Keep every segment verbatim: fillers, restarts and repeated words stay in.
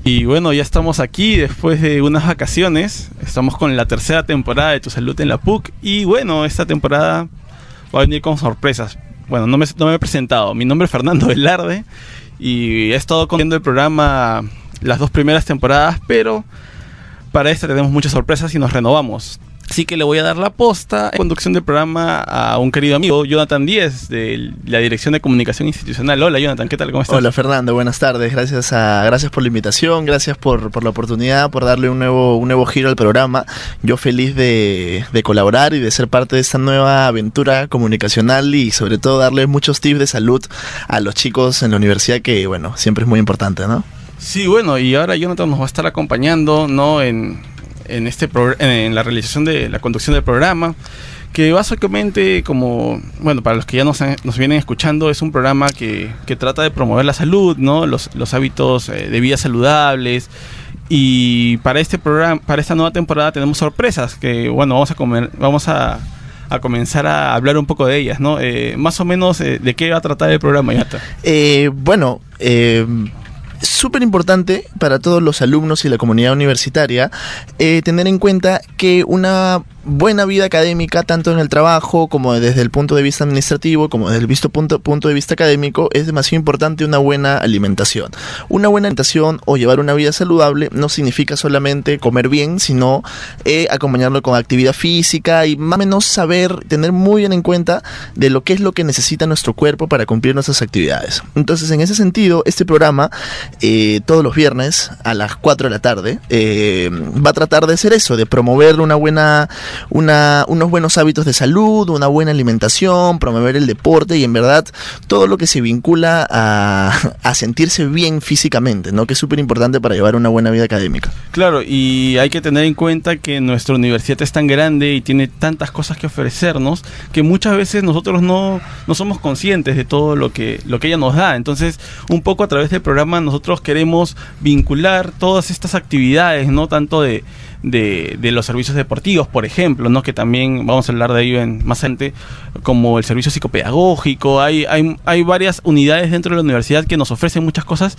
Y bueno, ya estamos aquí después de unas vacaciones. Estamos con la tercera temporada de Tu Salud en la P U C. Y bueno, esta temporada va a venir con sorpresas. Bueno, no me, no me he presentado. Mi nombre es Fernando Velarde y he estado conduciendo el programa las dos primeras temporadas, pero para esta tenemos muchas sorpresas y nos renovamos. Así que le voy a dar la posta en conducción del programa a un querido amigo, Jonathan Díez, de la Dirección de Comunicación Institucional. Hola, Jonathan, ¿qué tal? ¿Cómo estás? Hola, Fernando, buenas tardes. Gracias a gracias por la invitación, gracias por, por la oportunidad, por darle un nuevo un nuevo giro al programa. Yo feliz de, de colaborar y de ser parte de esta nueva aventura comunicacional y sobre todo darle muchos tips de salud a los chicos en la universidad, que bueno, siempre es muy importante, ¿no? Sí, bueno, y ahora Jonathan nos va a estar acompañando, ¿no? En... en este pro- en la realización de la conducción del programa, que básicamente, como bueno, para los que ya nos, nos vienen escuchando, es un programa que, que trata de promover la salud, ¿no? Los, los hábitos eh, de vida saludables. Y para este programa, para esta nueva temporada tenemos sorpresas que bueno, vamos a comer, vamos a, a comenzar a hablar un poco de ellas, ¿no? Eh, más o menos eh, de qué va a tratar el programa, Yata. Eh, bueno, eh súper importante para todos los alumnos y la comunidad universitaria eh, tener en cuenta que una buena vida académica, tanto en el trabajo como desde el punto de vista administrativo, como desde el visto punto, punto de vista académico, es demasiado importante una buena alimentación. Una buena alimentación o llevar una vida saludable no significa solamente comer bien, sino eh, acompañarlo con actividad física y más o menos saber, tener muy bien en cuenta de lo que es lo que necesita nuestro cuerpo para cumplir nuestras actividades. Entonces, en ese sentido, este programa eh, todos los viernes a las cuatro de la tarde eh, va a tratar de hacer eso, de promover una buena Una, unos buenos hábitos de salud, una buena alimentación, promover el deporte y en verdad todo lo que se vincula a, a sentirse bien físicamente, ¿no? Que es súper importante para llevar una buena vida académica. Claro, y hay que tener en cuenta que nuestra universidad es tan grande y tiene tantas cosas que ofrecernos que muchas veces nosotros no, no somos conscientes de todo lo que, lo que ella nos da. Entonces, un poco a través del programa nosotros queremos vincular todas estas actividades, ¿no? Tanto de De, de los servicios deportivos, por ejemplo, ¿no? Que también vamos a hablar de ello en, más adelante, como el servicio psicopedagógico. Hay, hay, hay varias unidades dentro de la universidad que nos ofrecen muchas cosas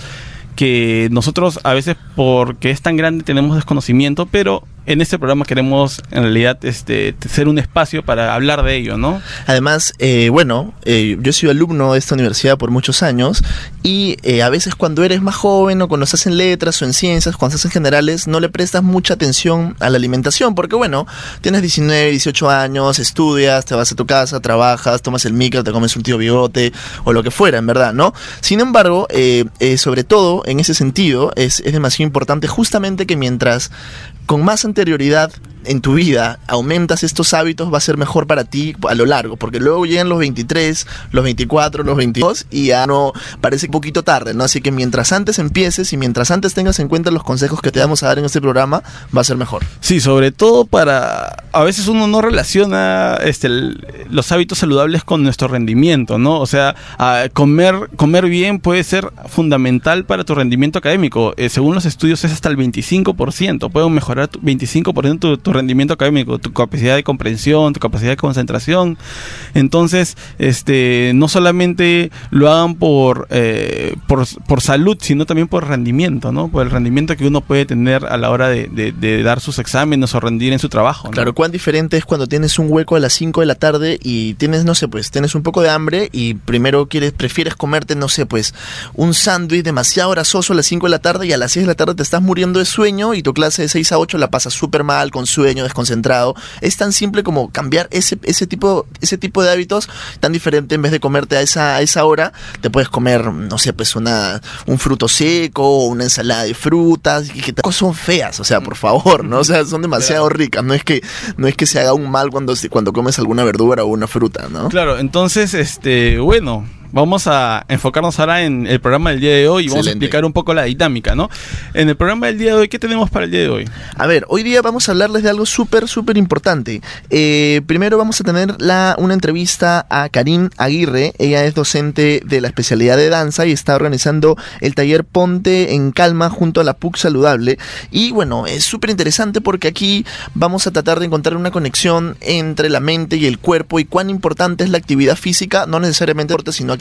que nosotros a veces, porque es tan grande, tenemos desconocimiento, pero en este programa queremos en realidad este ser un espacio para hablar de ello, ¿no? Además, eh, bueno, eh, yo he sido alumno de esta universidad por muchos años y eh, a veces cuando eres más joven o cuando estás en letras o en ciencias, cuando estás en generales, no le prestas mucha atención a la alimentación porque bueno, tienes diecinueve, dieciocho años, estudias, te vas a tu casa, trabajas, tomas el micro, te comes un tío bigote o lo que fuera, en verdad, ¿no? Sin embargo, eh, eh, sobre todo en ese sentido, es, es demasiado importante justamente que mientras con más anterioridad en tu vida aumentas estos hábitos, va a ser mejor para ti a lo largo, porque luego llegan los veintitrés, los veinticuatro, los veintidós y ya no, parece un poquito tarde, ¿no? Así que mientras antes empieces y mientras antes tengas en cuenta los consejos que te vamos a dar en este programa, va a ser mejor. Sí, sobre todo para, a veces uno no relaciona este, el, los hábitos saludables con nuestro rendimiento, ¿no? O sea, a comer, comer bien puede ser fundamental para tu rendimiento académico. Eh, según los estudios es hasta el veinticinco por ciento, pueden mejorar tu veinticinco por ciento tu, tu rendimiento académico, tu capacidad de comprensión, tu capacidad de concentración. Entonces, este, no solamente lo hagan por, eh, por, por salud, sino también por rendimiento, ¿no? Por el rendimiento que uno puede tener a la hora de, de, de dar sus exámenes o rendir en su trabajo, ¿no? Claro, cuán diferente es cuando tienes un hueco a las cinco de la tarde y tienes, no sé, pues, tienes un poco de hambre y primero quieres, prefieres comerte, no sé, pues, un sándwich demasiado grasoso a las cinco de la tarde y a las seis de la tarde te estás muriendo de sueño y tu clase de seis a ocho la pasas súper mal, con sueño, desconcentrado. Es tan simple como cambiar ese, ese, tipo, ese tipo de hábitos tan diferente. En vez de comerte a esa, a esa hora, te puedes comer, no sé, pues una, un fruto seco o una ensalada de frutas, y que cosas son feas, o sea, por favor, ¿no? O sea, son demasiado Claro. ricas, no es que, no es que se haga un mal cuando, cuando comes alguna verdura o una fruta, ¿no? Claro, entonces, este, bueno, vamos a enfocarnos ahora en el programa del día de hoy y vamos a Excelente. explicar un poco la dinámica, ¿no? En el programa del día de hoy, ¿qué tenemos para el día de hoy? A ver, hoy día vamos a hablarles de algo súper, súper importante. Eh, primero vamos a tener la, una entrevista a Karin Aguirre. Ella es docente de la especialidad de danza y está organizando el taller Ponte en Calma junto a la P U C Saludable. Y bueno, es súper interesante porque aquí vamos a tratar de encontrar una conexión entre la mente y el cuerpo y cuán importante es la actividad física, no necesariamente deporte, sino actividad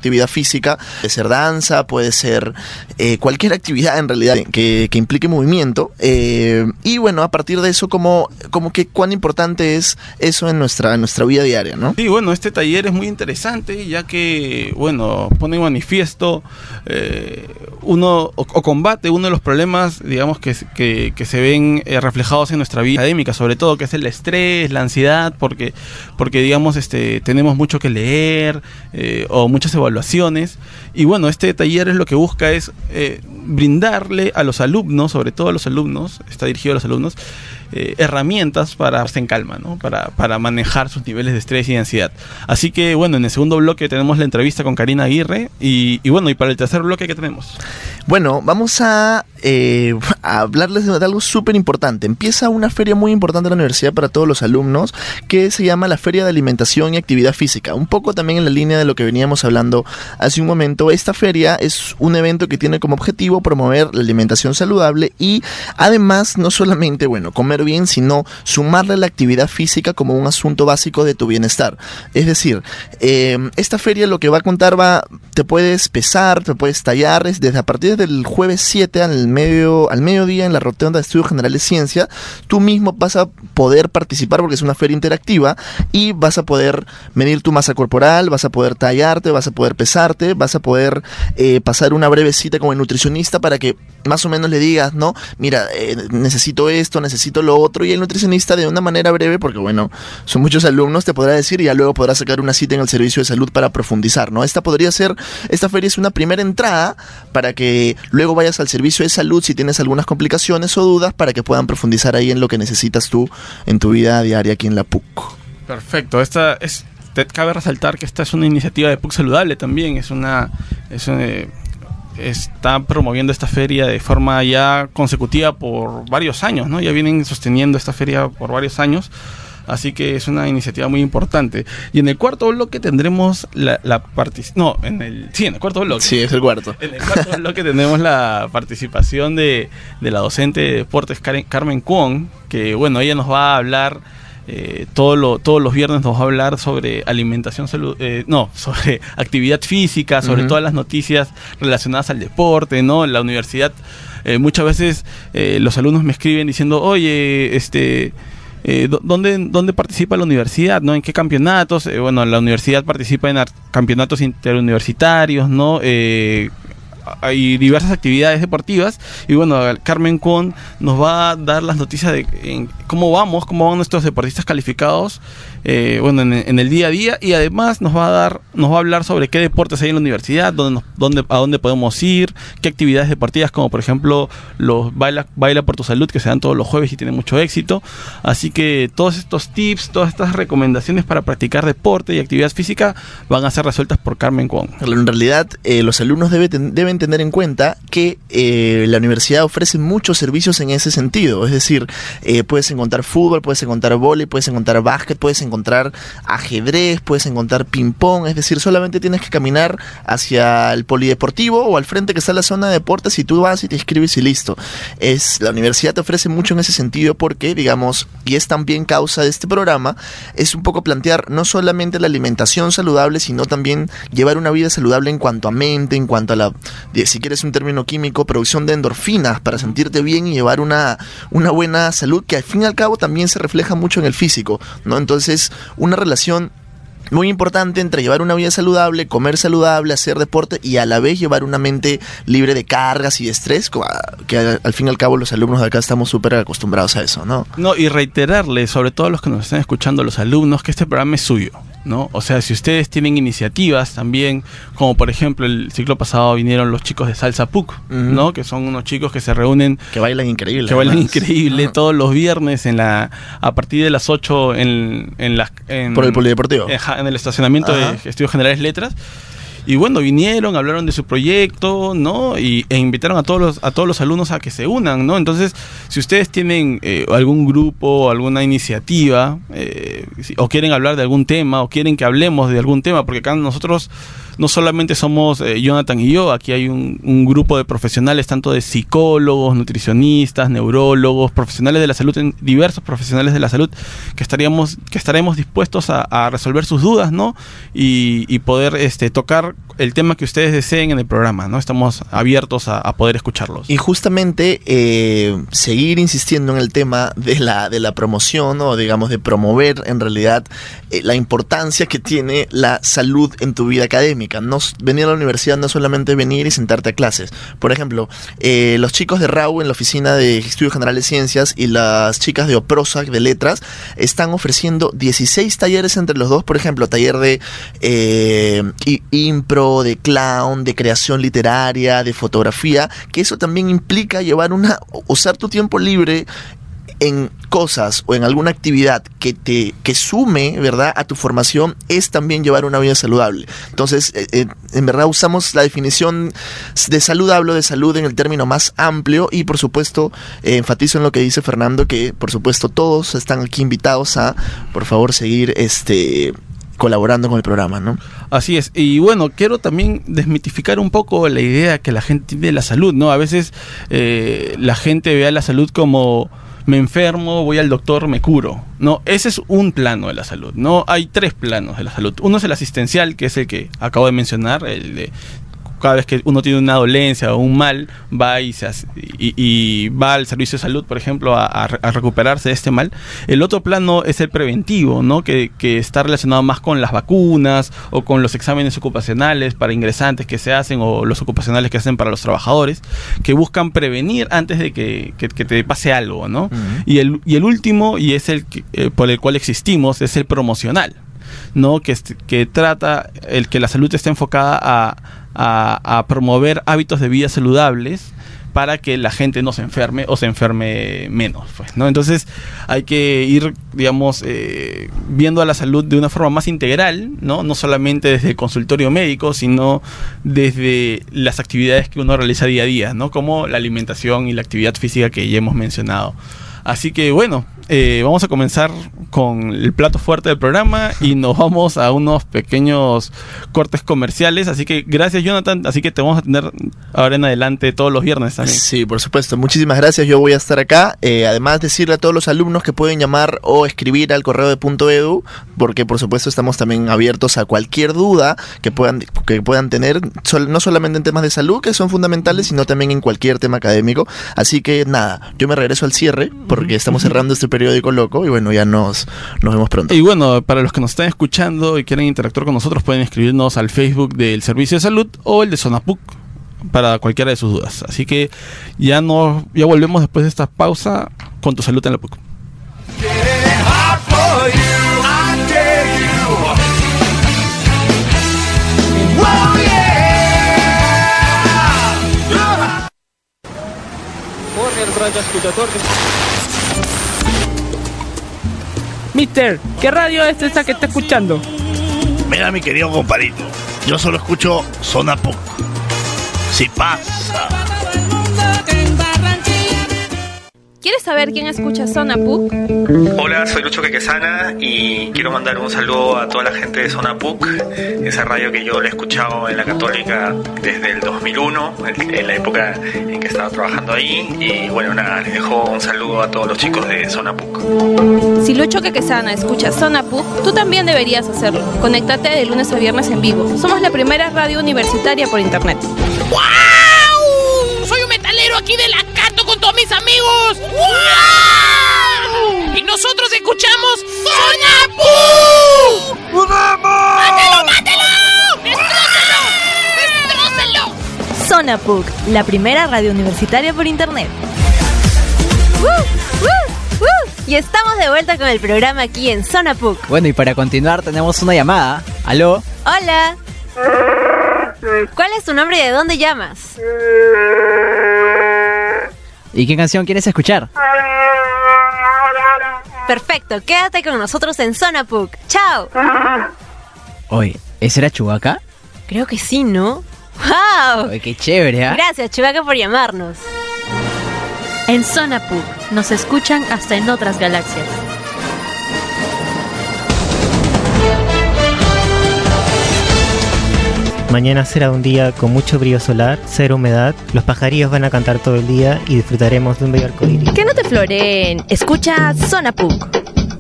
actividad física, puede ser danza, puede ser eh, cualquier actividad en realidad que, que implique movimiento, eh, y bueno, a partir de eso, como, como que cuán importante es eso en nuestra, en nuestra vida diaria, ¿no? Sí, bueno, este taller es muy interesante, ya que, bueno, pone en manifiesto eh, uno, o, o combate uno de los problemas, digamos, que, que, que se ven eh, reflejados en nuestra vida académica, sobre todo, que es el estrés, la ansiedad, porque, porque digamos, este, tenemos mucho que leer, eh, o muchas evaluaciones, y bueno, este taller es lo que busca es eh, brindarle a los alumnos, sobre todo a los alumnos, está dirigido a los alumnos, eh, herramientas para estar en calma, ¿no? Para, para manejar sus niveles de estrés y de ansiedad. Así que bueno, en el segundo bloque tenemos la entrevista con Karina Aguirre, y, y bueno, y para el tercer bloque, ¿qué tenemos? Bueno, vamos a, eh, a hablarles de algo súper importante. Empieza una feria muy importante en la universidad para todos los alumnos, que se llama la Feria de Alimentación y Actividad Física. Un poco también en la línea de lo que veníamos hablando hace un momento. Esta feria es un evento que tiene como objetivo promover la alimentación saludable y además no solamente, bueno, comer bien, sino sumarle la actividad física como un asunto básico de tu bienestar. Es decir, eh, esta feria lo que va a contar va, te puedes pesar, te puedes tallar, es desde a partir del jueves siete al medio al mediodía en la Rotonda de Estudios Generales Ciencia, tú mismo vas a poder participar porque es una feria interactiva y vas a poder medir tu masa corporal, vas a poder tallarte, vas a poder pesarte, vas a poder eh, pasar una breve cita con el nutricionista para que más o menos le digas, ¿no? Mira, eh, necesito esto, necesito lo otro, y el nutricionista de una manera breve, porque bueno, son muchos alumnos, te podrá decir y ya luego podrás sacar una cita en el servicio de salud para profundizar, ¿no? Esta podría ser, esta feria es una primera entrada para que luego vayas al servicio de salud si tienes algunas complicaciones o dudas, para que puedan profundizar ahí en lo que necesitas tú en tu vida diaria aquí en la P U C. Perfecto, esta es, te cabe resaltar que esta es una iniciativa de P U C Saludable también, es una, es una está promoviendo esta feria de forma ya consecutiva por varios años, ¿no? Ya vienen sosteniendo esta feria por varios años, así que es una iniciativa muy importante. Y en el cuarto bloque tendremos la, la participación, no, en el, sí, en el cuarto bloque. Sí, es el cuarto. En el cuarto bloque tenemos la participación de, de la docente de deportes Karen, Carmen Kwon, que bueno, ella nos va a hablar Eh, todo lo, todos los viernes nos va a hablar sobre alimentación, salud, eh, no, sobre actividad física, sobre uh-huh. todas las noticias relacionadas al deporte, ¿no? En la universidad eh, muchas veces eh, los alumnos me escriben diciendo, oye, este, eh, ¿dónde, ¿dónde participa la universidad? ¿No? ¿En qué campeonatos? Eh, bueno, la universidad participa en campeonatos interuniversitarios, ¿no? Eh, hay diversas actividades deportivas y bueno, Carmen Kwon nos va a dar las noticias de en cómo vamos, cómo van nuestros deportistas calificados eh, bueno, en, en el día a día, y además nos va a dar, nos va a hablar sobre qué deportes hay en la universidad, dónde, nos, dónde, a dónde podemos ir, qué actividades deportivas, como por ejemplo los Baila, Baila por tu Salud, que se dan todos los jueves y tienen mucho éxito. Así que todos estos tips, todas estas recomendaciones para practicar deporte y actividad física van a ser resueltas por Carmen Kwon. En realidad, eh, los alumnos debe ten, deben tener en cuenta que eh, la universidad ofrece muchos servicios en ese sentido. Es decir, eh, puedes encontrar fútbol, puedes encontrar vóley, puedes encontrar básquet, puedes encontrar ajedrez, puedes encontrar ping-pong. Es decir, solamente tienes que caminar hacia el polideportivo o al frente que está la zona de deportes y tú vas y te inscribes y listo. Es, la universidad te ofrece mucho en ese sentido porque, digamos, y es también causa de este programa, es un poco plantear no solamente la alimentación saludable, sino también llevar una vida saludable en cuanto a mente, en cuanto a la, si quieres un término químico, producción de endorfinas para sentirte bien y llevar una, una buena salud que al fin y al cabo también se refleja mucho en el físico, ¿no? Entonces, una relación muy importante entre llevar una vida saludable, comer saludable, hacer deporte y a la vez llevar una mente libre de cargas y de estrés, que al, al fin y al cabo los alumnos de acá estamos súper acostumbrados a eso, ¿no? No, y reiterarles, sobre todo a los que nos están escuchando, los alumnos, que este programa es suyo, ¿no? O sea, si ustedes tienen iniciativas también, como por ejemplo el ciclo pasado vinieron los chicos de Salsa P U C, uh-huh. ¿no? Que son unos chicos que se reúnen, que bailan increíble, que bailan increíble uh-huh. todos los viernes en la a partir de las ocho en en las en, por el polideportivo, en, en el estacionamiento uh-huh. de Estudios Generales Letras. Y bueno, vinieron, hablaron de su proyecto, ¿no? Y, e invitaron a todos los a todos los alumnos a que se unan, ¿no? Entonces, si ustedes tienen eh, algún grupo, alguna iniciativa, eh, o quieren hablar de algún tema, o quieren que hablemos de algún tema, porque acá nosotros no solamente somos eh, Jonathan y yo, aquí hay un, un grupo de profesionales, tanto de psicólogos, nutricionistas, neurólogos, profesionales de la salud, en, diversos profesionales de la salud, que estaríamos, que estaremos dispuestos a, a resolver sus dudas, ¿no? Y, y poder este, tocar el tema que ustedes deseen en el programa, ¿no? Estamos abiertos a, a poder escucharlos. Y justamente eh, seguir insistiendo en el tema de la, de la promoción, o digamos de promover en realidad eh, la importancia que tiene la salud en tu vida académica. No, venir a la universidad no es solamente venir y sentarte a clases. Por ejemplo, eh, los chicos de R A U en la Oficina de Estudios Generales de Ciencias y las chicas de OPROSAC de Letras están ofreciendo dieciséis talleres entre los dos. Por ejemplo, taller de eh, impro, de clown, de creación literaria, de fotografía, que eso también implica llevar una, usar tu tiempo libre en cosas o en alguna actividad que te que sume, ¿verdad?, a tu formación, es también llevar una vida saludable. Entonces, eh, eh, en verdad usamos la definición de saludable o de salud en el término más amplio y, por supuesto, eh, enfatizo en lo que dice Fernando, que, por supuesto, todos están aquí invitados a, por favor, seguir este colaborando con el programa, ¿no? Así es. Y bueno, quiero también desmitificar un poco la idea que la gente tiene de la salud, ¿no? A veces eh, la gente ve a la salud como me enfermo, voy al doctor, me curo. No, ese es un plano de la salud. No, hay tres planos de la salud. Uno es el asistencial, que es el que acabo de mencionar, el de cada vez que uno tiene una dolencia o un mal, va y, se hace, y, y va al servicio de salud, por ejemplo, a, a, a recuperarse de este mal. El otro plano es el preventivo, ¿no? Que, que está relacionado más con las vacunas o con los exámenes ocupacionales para ingresantes que se hacen o los ocupacionales que hacen para los trabajadores, que buscan prevenir antes de que, que, que te pase algo, ¿no? Uh-huh. Y, el, y el último, y es el que, eh, por el cual existimos, es el promocional, ¿no? Que, que trata el que la salud esté enfocada a A, a promover hábitos de vida saludables para que la gente no se enferme o se enferme menos, pues, ¿no? Entonces hay que ir, digamos, eh, viendo a la salud de una forma más integral, ¿no? No solamente desde el consultorio médico, sino desde las actividades que uno realiza día a día, ¿no? Como la alimentación y la actividad física que ya hemos mencionado. Así que bueno, eh, vamos a comenzar con el plato fuerte del programa y nos vamos a unos pequeños cortes comerciales. Así que gracias, Jonathan. Así que te vamos a tener ahora en adelante todos los viernes también. Sí, por supuesto. Muchísimas gracias. Yo voy a estar acá. Eh, además, decirle a todos los alumnos que pueden llamar o escribir al correo de Punto Edu, porque por supuesto estamos también abiertos a cualquier duda que puedan, que puedan tener, sol, no solamente en temas de salud, que son fundamentales, sino también en cualquier tema académico. Así que nada, yo me regreso al cierre, porque estamos cerrando este periódico loco y bueno, ya nos, nos vemos pronto. Y bueno, para los que nos están escuchando y quieren interactuar con nosotros, pueden escribirnos al Facebook del Servicio de Salud o el de Sonapuc para cualquiera de sus dudas. Así que ya nos, ya volvemos después de esta pausa con Tu Salud en la P U C. Mister, ¿qué radio es esa que está escuchando? Mira, mi querido compadrito, yo solo escucho Zona P U C. Si pasa. ¿Quieres saber quién escucha Zona P U C? Hola, soy Lucho Quequesana y quiero mandar un saludo a toda la gente de Zona P U C, esa radio que yo la he escuchado en la Católica desde el dos mil uno, en la época en que estaba trabajando ahí. Y bueno, nada, les dejo un saludo a todos los chicos de Zona P U C. Si Lucho Quequesana escucha Zona P U C, tú también deberías hacerlo. Conéctate de lunes a viernes en vivo. Somos la primera radio universitaria por internet. ¡Wow! Soy un metalero aquí de la Cato con todos mis amigos. ¡Wow! Y nosotros escuchamos Zona P U C. ¡Mátelo, mátelo! ¡Destrócelo! ¡Destrócelo! Zona P U C, la primera radio universitaria por internet. ¡Uh! ¡Uh! ¡Uh! Y estamos de vuelta con el programa aquí en Zona P U C. Bueno, y para continuar tenemos una llamada. ¿Aló? Hola. ¿Cuál es tu nombre y de dónde llamas? ¿Y qué canción quieres escuchar? Perfecto, quédate con nosotros en Zona P U C. ¡Chao! Oye, ¿ese era Chewbacca? Creo que sí, ¿no? ¡Wow! Oye, qué chévere, ¿eh? Gracias, Chewbacca, por llamarnos. En Zona P U C nos escuchan hasta en otras galaxias. Mañana será un día con mucho brillo solar, cero humedad, los pajarillos van a cantar todo el día y disfrutaremos de un bello arcoíris. Que no te floreen, escucha Zona P U C.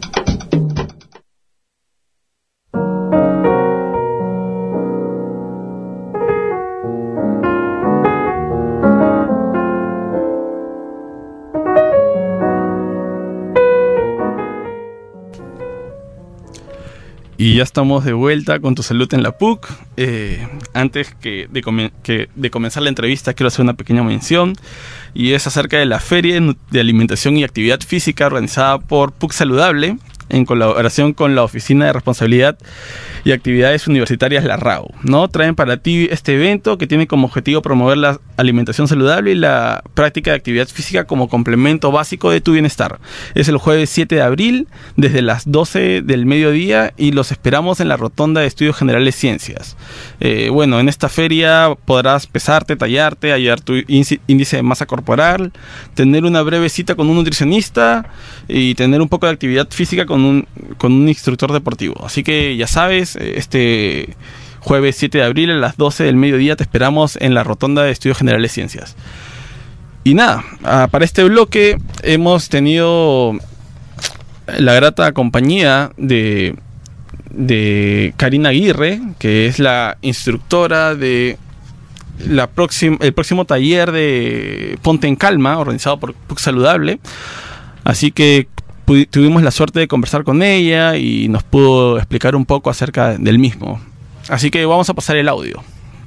Y ya estamos de vuelta con Tu Salud en la P U C. Eh, antes que de, comen- que de comenzar la entrevista, quiero hacer una pequeña mención. Y es acerca de la Feria de Alimentación y Actividad Física organizada por P U C Saludable, en colaboración con la Oficina de Responsabilidad y Actividades Universitarias, la R A U, ¿no? Traen para ti este evento que tiene como objetivo promover la alimentación saludable y la práctica de actividad física como complemento básico de tu bienestar. Es el jueves siete de abril, desde las doce del mediodía, y los esperamos en la Rotonda de Estudios Generales Ciencias. Eh, bueno, en esta feria podrás pesarte, tallarte, hallar tu índice índice de masa corporal, tener una breve cita con un nutricionista y tener un poco de actividad física con un, con un instructor deportivo. Así que ya sabes, este jueves siete de abril a las doce del mediodía te esperamos en la Rotonda de Estudios Generales Ciencias. Y nada, ah, para este bloque hemos tenido la grata compañía de, de Karina Aguirre, que es la instructora de la próxima, el próximo taller de Ponte en Calma, organizado por P U C Saludable. Así que tuvimos la suerte de conversar con ella y nos pudo explicar un poco acerca del mismo. Así que vamos a pasar el audio.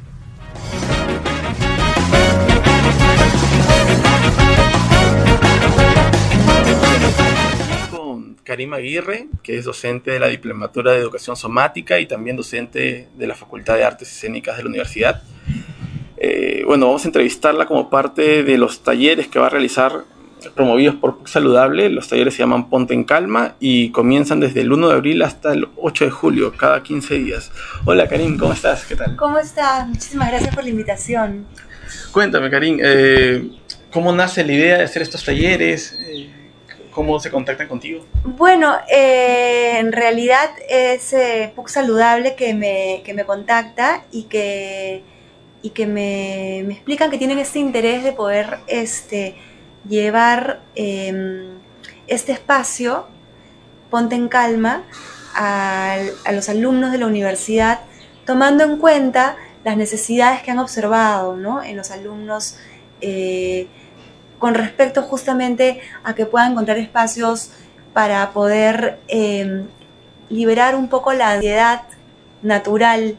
Con Karina Aguirre, que es docente de la Diplomatura de Educación Somática y también docente de la Facultad de Artes Escénicas de la Universidad. Eh, bueno, vamos a entrevistarla como parte de los talleres que va a realizar promovidos por P U C Saludable. Los talleres se llaman Ponte en Calma y comienzan desde el uno de abril hasta el ocho de julio, cada quince días. Hola Karin, ¿cómo estás? ¿Qué tal? ¿Cómo estás? Muchísimas gracias por la invitación. Cuéntame Karin, eh, ¿cómo nace la idea de hacer estos talleres? Eh, ¿Cómo se contactan contigo? Bueno, eh, en realidad es eh, P U C Saludable que me, que me contacta y que, y que me, me explican que tienen este interés de poder este, llevar eh, este espacio, Ponte en Calma, a, a los alumnos de la universidad, tomando en cuenta las necesidades que han observado, ¿no?, en los alumnos eh, con respecto justamente a que puedan encontrar espacios para poder eh, liberar un poco la ansiedad natural,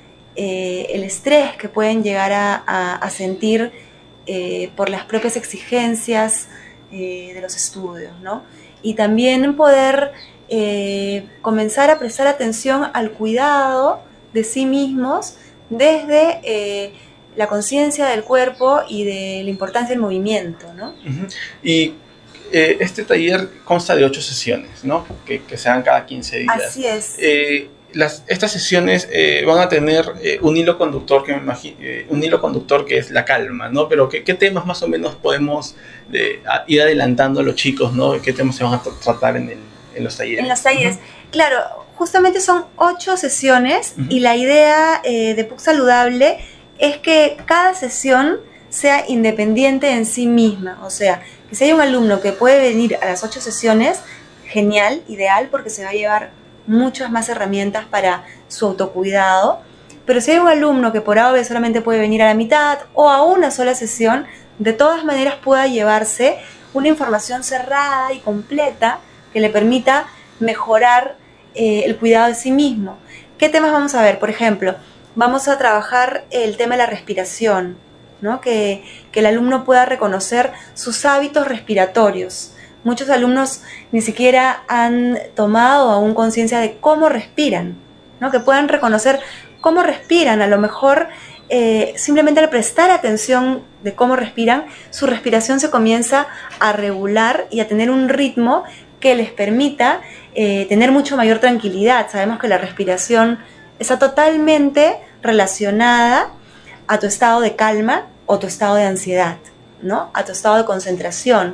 eh, el estrés que pueden llegar a, a, a sentir eh, por las propias exigencias eh, de los estudios, ¿no? Y también poder eh, comenzar a prestar atención al cuidado de sí mismos desde eh, la conciencia del cuerpo y de la importancia del movimiento, ¿no? Uh-huh. Y eh, este taller consta de ocho sesiones, ¿no?, que, que se dan cada quince días. Así es. Eh, las, estas sesiones eh, van a tener eh, un hilo conductor que me imagino, eh, un hilo conductor que es la calma, ¿no? Pero ¿qué, qué temas más o menos podemos eh, a, ir adelantando a los chicos, ¿no? ¿Qué temas se van a tratar en, el, en los talleres? En los talleres, uh-huh. Claro, justamente son ocho sesiones, uh-huh. Y la idea eh, de P U C Saludable es que cada sesión sea independiente en sí misma. O sea, que si hay un alumno que puede venir a las ocho sesiones, genial, ideal, porque se va a llevar muchas más herramientas para su autocuidado. Pero si hay un alumno que por A o B solamente puede venir a la mitad o a una sola sesión, de todas maneras pueda llevarse una información cerrada y completa que le permita mejorar eh, el cuidado de sí mismo. ¿Qué temas vamos a ver? Por ejemplo, vamos a trabajar el tema de la respiración, ¿no? Que, que el alumno pueda reconocer sus hábitos respiratorios. Muchos alumnos ni siquiera han tomado aún conciencia de cómo respiran, ¿no? Que puedan reconocer cómo respiran. A lo mejor eh, simplemente al prestar atención de cómo respiran, su respiración se comienza a regular y a tener un ritmo que les permita eh, tener mucho mayor tranquilidad. Sabemos que la respiración está totalmente relacionada a tu estado de calma o tu estado de ansiedad, ¿no? A tu estado de concentración.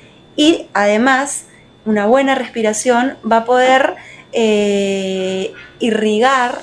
Y además, una buena respiración va a poder eh, irrigar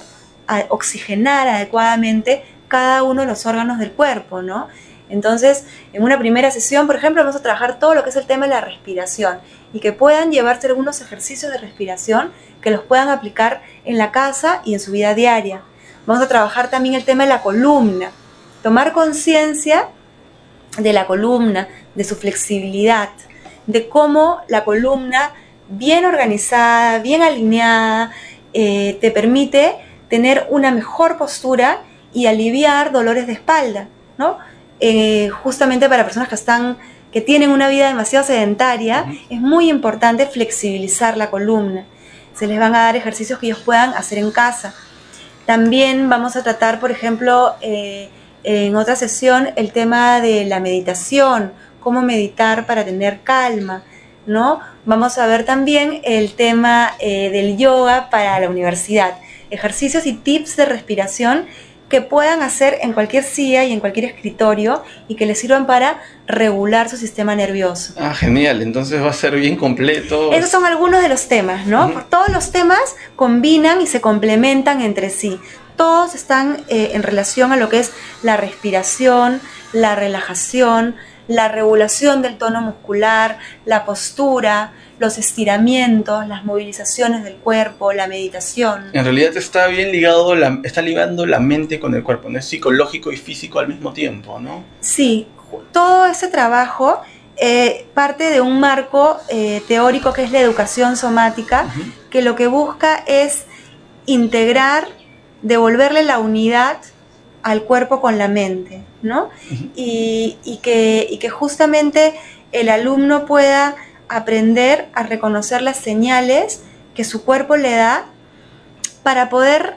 a oxigenar adecuadamente cada uno de los órganos del cuerpo, ¿no? Entonces, en una primera sesión, por ejemplo, vamos a trabajar todo lo que es el tema de la respiración y que puedan llevarse algunos ejercicios de respiración que los puedan aplicar en la casa y en su vida diaria. Vamos a trabajar también el tema de la columna, tomar conciencia de la columna, de su flexibilidad, de cómo la columna bien organizada, bien alineada, eh, te permite tener una mejor postura y aliviar dolores de espalda, ¿no? Eh, justamente para personas que están, que tienen una vida demasiado sedentaria, uh-huh. es muy importante flexibilizar la columna. Se les van a dar ejercicios que ellos puedan hacer en casa. También vamos a tratar, por ejemplo, eh, en otra sesión, el tema de la meditación, cómo meditar para tener calma, ¿no? Vamos a ver también el tema eh, del yoga para la universidad, ejercicios y tips de respiración que puedan hacer en cualquier silla y en cualquier escritorio y que les sirvan para regular su sistema nervioso. Ah, genial, entonces va a ser bien completo. Esos son algunos de los temas, ¿no? Uh-huh. Por todos los temas combinan y se complementan entre sí. Todos están eh, en relación a lo que es la respiración, la relajación, la regulación del tono muscular, la postura, los estiramientos, las movilizaciones del cuerpo, la meditación. En realidad está bien ligado, la, está ligando la mente con el cuerpo, ¿no? Es psicológico y físico al mismo tiempo, ¿no? Sí, todo ese trabajo eh, parte de un marco eh, teórico que es la educación somática, uh-huh. que lo que busca es integrar, devolverle la unidad al cuerpo con la mente, ¿no? Uh-huh. Y, y, que, y que justamente el alumno pueda aprender a reconocer las señales que su cuerpo le da para poder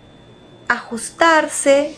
ajustarse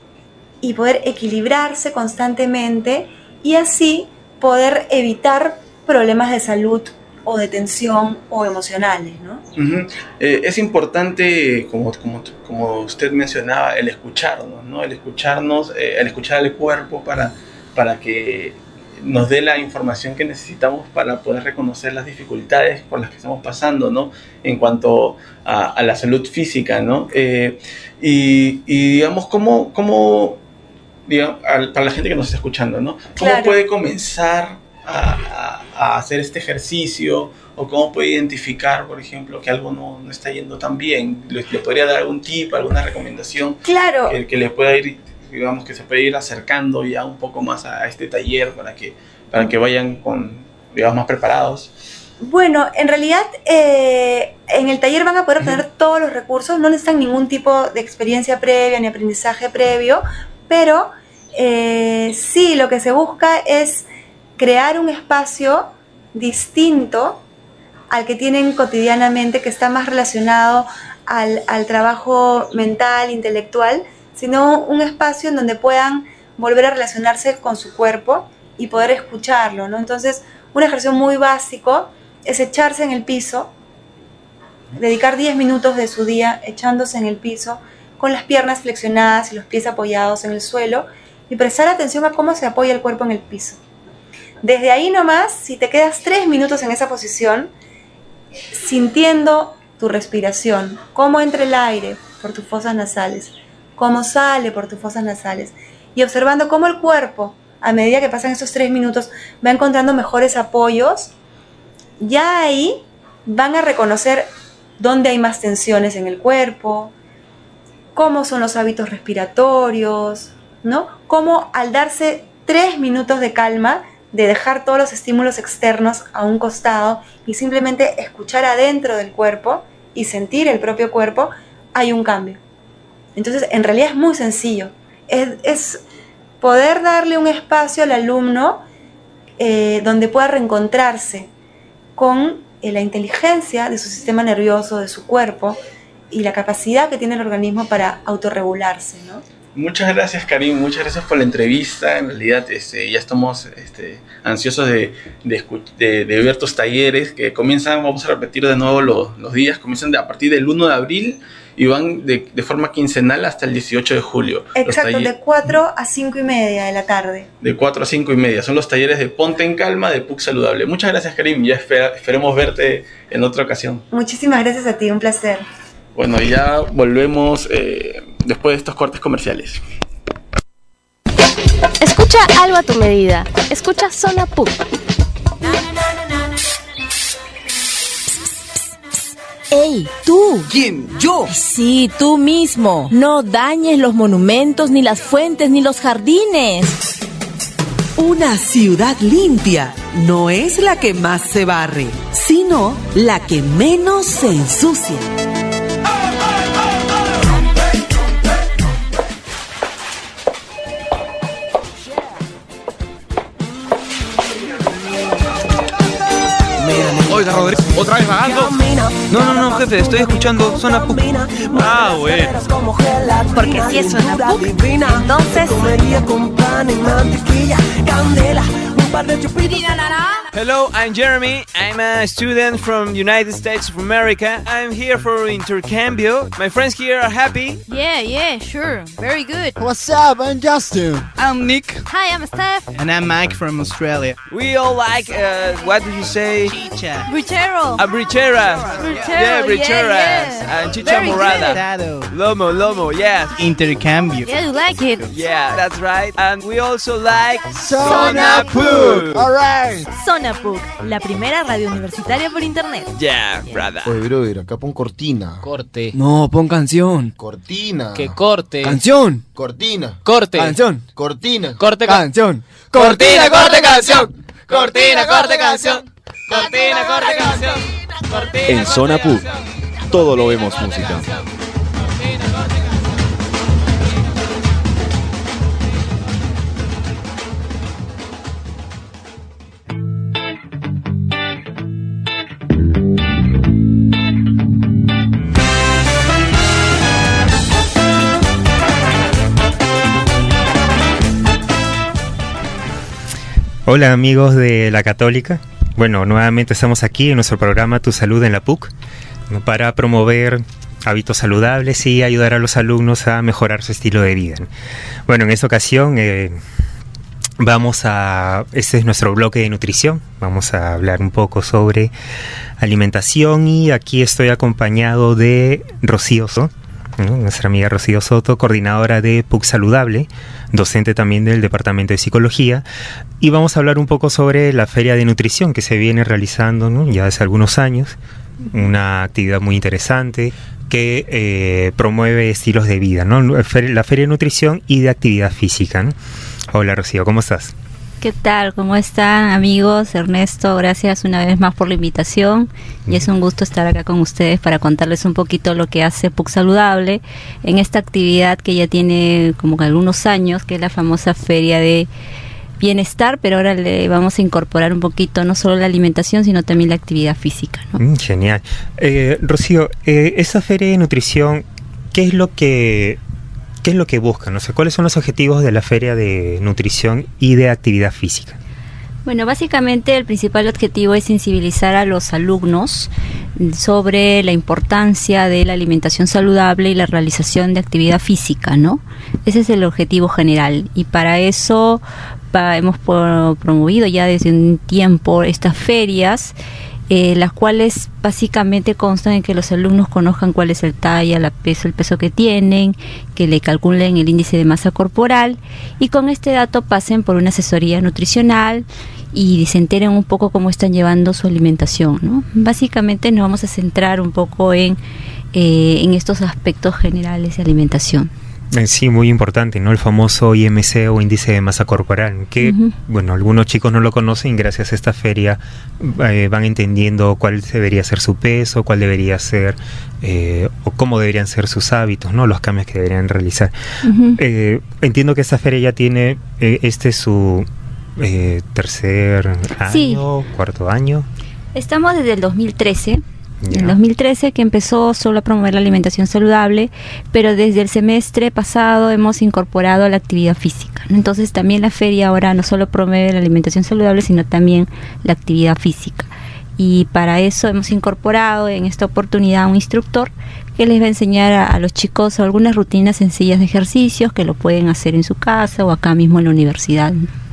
y poder equilibrarse constantemente y así poder evitar problemas de salud o de tensión o emocionales, ¿no? Uh-huh. Eh, es importante, como, como, como usted mencionaba, el escucharnos, ¿no? El escucharnos, eh, el escuchar al cuerpo para, para que nos dé la información que necesitamos para poder reconocer las dificultades por las que estamos pasando, ¿no? En cuanto a, a la salud física, ¿no? Eh, y, y digamos, ¿cómo, cómo digamos, para la gente que nos está escuchando, ¿no? ¿Cómo claro. puede comenzar a, a, a hacer este ejercicio? ¿O cómo puede identificar, por ejemplo, que algo no, no está yendo tan bien? ¿Le, le podría dar algún tip, alguna recomendación? Claro. Que, que le pueda ir, digamos, que se puede ir acercando ya un poco más a este taller para que, para que vayan con, digamos, más preparados? Bueno, en realidad eh, en el taller van a poder obtener uh-huh. todos los recursos, no necesitan ningún tipo de experiencia previa ni aprendizaje previo, pero eh, sí, lo que se busca es crear un espacio distinto al que tienen cotidianamente, que está más relacionado al, al trabajo mental, intelectual, sino un espacio en donde puedan volver a relacionarse con su cuerpo y poder escucharlo, ¿no? Entonces, un ejercicio muy básico es echarse en el piso, dedicar diez minutos de su día echándose en el piso, con las piernas flexionadas y los pies apoyados en el suelo, y prestar atención a cómo se apoya el cuerpo en el piso. Desde ahí nomás, si te quedas tres minutos en esa posición, sintiendo tu respiración, cómo entra el aire por tus fosas nasales, cómo sale por tus fosas nasales, y observando cómo el cuerpo, a medida que pasan esos tres minutos, va encontrando mejores apoyos, ya ahí van a reconocer dónde hay más tensiones en el cuerpo, cómo son los hábitos respiratorios, ¿no? Cómo al darse tres minutos de calma, de dejar todos los estímulos externos a un costado y simplemente escuchar adentro del cuerpo y sentir el propio cuerpo, hay un cambio. Entonces, en realidad es muy sencillo. Es, es poder darle un espacio al alumno eh, donde pueda reencontrarse con eh, la inteligencia de su sistema nervioso, de su cuerpo y la capacidad que tiene el organismo para autorregularse, ¿no? Muchas gracias, Karim, muchas gracias por la entrevista. En realidad este, ya estamos este, ansiosos de, de, de, de ver tus talleres que comienzan, vamos a repetir de nuevo los, los días, comienzan de, a partir del uno de abril y van de, de forma quincenal hasta el dieciocho de julio. Exacto, taller... de cuatro a cinco y media de la tarde. De cuatro a cinco y media, son los talleres de Ponte en Calma de P U C Saludable. Muchas gracias, Karim, ya espera, esperemos verte en otra ocasión. Muchísimas gracias a ti, un placer. Bueno, y ya volvemos eh, después de estos cortes comerciales. Escucha algo a tu medida. Escucha Zona P U C. ¡Ey, tú! ¿Quién? ¿Yo? Sí, tú mismo. No dañes los monumentos, ni las fuentes, ni los jardines. Una ciudad limpia no es la que más se barre, sino la que menos se ensucia. Oiga, Rodrigo, ¿otra vez vagando? No, no, no, jefe, estoy escuchando Zona P U C. Ah, bueno. Porque si es Zona P U C, entonces... Hello, I'm Jeremy. I'm a student from United States of America. I'm here for intercambio. My friends here are happy. Yeah, yeah, sure. Very good. What's up? I'm Justin. I'm Nick. Hi, I'm Steph. And I'm Mike from Australia. We all like, uh, what do you say? Chicha. Brichero. A bricheras. Brichero, Yeah, bricheras. yeah, yeah. And chicha Very morada. good. Lomo, lomo, yes. Intercambio. Yeah, you like it. Yeah, that's right. And we also like Zona P U C. All right. Zona P U C, la primera radio universitaria por internet. Yeah, brother. Oye, brother, acá pon cortina. Corte. No, pon canción. Cortina. Que corte. Canción. Cortina. Corte. Canción. Cortina. Corte. ca- Canción. Cortina, corte, canción. Cortina, corte, canción. Cortina, corte, canción. Cortina, En Zona P U C, todo lo vemos música. Hola amigos de La Católica. Bueno, nuevamente estamos aquí en nuestro programa Tu Salud en la P U C, ¿no?, para promover hábitos saludables y ayudar a los alumnos a mejorar su estilo de vida. Bueno, en esta ocasión eh, vamos a... Este es nuestro bloque de nutrición. Vamos a hablar un poco sobre alimentación y aquí estoy acompañado de Rocío Soto, ¿no?, nuestra amiga Rocío Soto, coordinadora de P U C Saludable, docente también del Departamento de Psicología, y vamos a hablar un poco sobre la Feria de Nutrición que se viene realizando, ¿no?, ya hace algunos años, una actividad muy interesante que eh, promueve estilos de vida, ¿no?, la Feria de Nutrición y de actividad física, ¿no? Hola Rocío, ¿cómo estás? ¿Qué tal? ¿Cómo están, amigos? Ernesto, gracias una vez más por la invitación y es un gusto estar acá con ustedes para contarles un poquito lo que hace P U C Saludable en esta actividad que ya tiene como que algunos años, que es la famosa Feria de Bienestar, pero ahora le vamos a incorporar un poquito no solo la alimentación, sino también la actividad física, ¿no? Mm, genial. Eh, Rocío, eh, esa Feria de Nutrición, ¿qué es lo que... ¿Qué es lo que buscan? O sea, ¿cuáles son los objetivos de la Feria de Nutrición y de Actividad Física? Bueno, básicamente el principal objetivo es sensibilizar a los alumnos sobre la importancia de la alimentación saludable y la realización de actividad física, ¿no? Ese es el objetivo general y para eso pa, hemos po, promovido ya desde un tiempo estas ferias, Eh, las cuales básicamente constan en que los alumnos conozcan cuál es el talla, la peso, el peso que tienen, que le calculen el índice de masa corporal y con este dato pasen por una asesoría nutricional y se enteren un poco cómo están llevando su alimentación, ¿no? Básicamente nos vamos a centrar un poco en, eh, en estos aspectos generales de alimentación. Sí, muy importante, ¿no? El famoso I M C o índice de masa corporal, que, uh-huh. bueno, algunos chicos no lo conocen y gracias a esta feria eh, van entendiendo cuál debería ser su peso, cuál debería ser, eh, o cómo deberían ser sus hábitos, ¿no? Los cambios que deberían realizar. Uh-huh. Eh, entiendo que esta feria ya tiene, eh, este es su eh, tercer año, sí. cuarto año. Estamos desde el dos mil trece. En dos mil trece que empezó solo a promover la alimentación saludable, pero desde el semestre pasado hemos incorporado la actividad física, ¿no? Entonces también la feria ahora no solo promueve la alimentación saludable, sino también la actividad física. Y para eso hemos incorporado en esta oportunidad un instructor que les va a enseñar a, a los chicos algunas rutinas sencillas de ejercicios que lo pueden hacer en su casa o acá mismo en la universidad.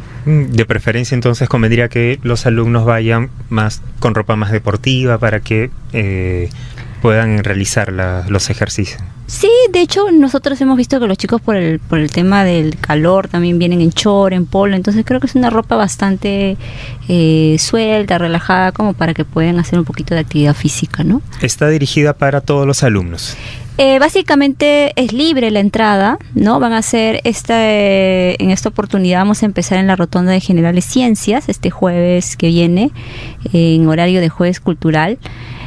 De preferencia entonces convendría que los alumnos vayan más con ropa más deportiva para que eh, puedan realizar la, los ejercicios. Sí, de hecho nosotros hemos visto que los chicos por el por el tema del calor también vienen en short, en polo, entonces creo que es una ropa bastante eh, suelta, relajada, como para que puedan hacer un poquito de actividad física, ¿no? Está dirigida para todos los alumnos. Eh, básicamente es libre la entrada, ¿no? Van a hacer esta, eh, en esta oportunidad vamos a empezar en la Rotonda de Generales Ciencias, este jueves que viene, eh, en horario de jueves cultural.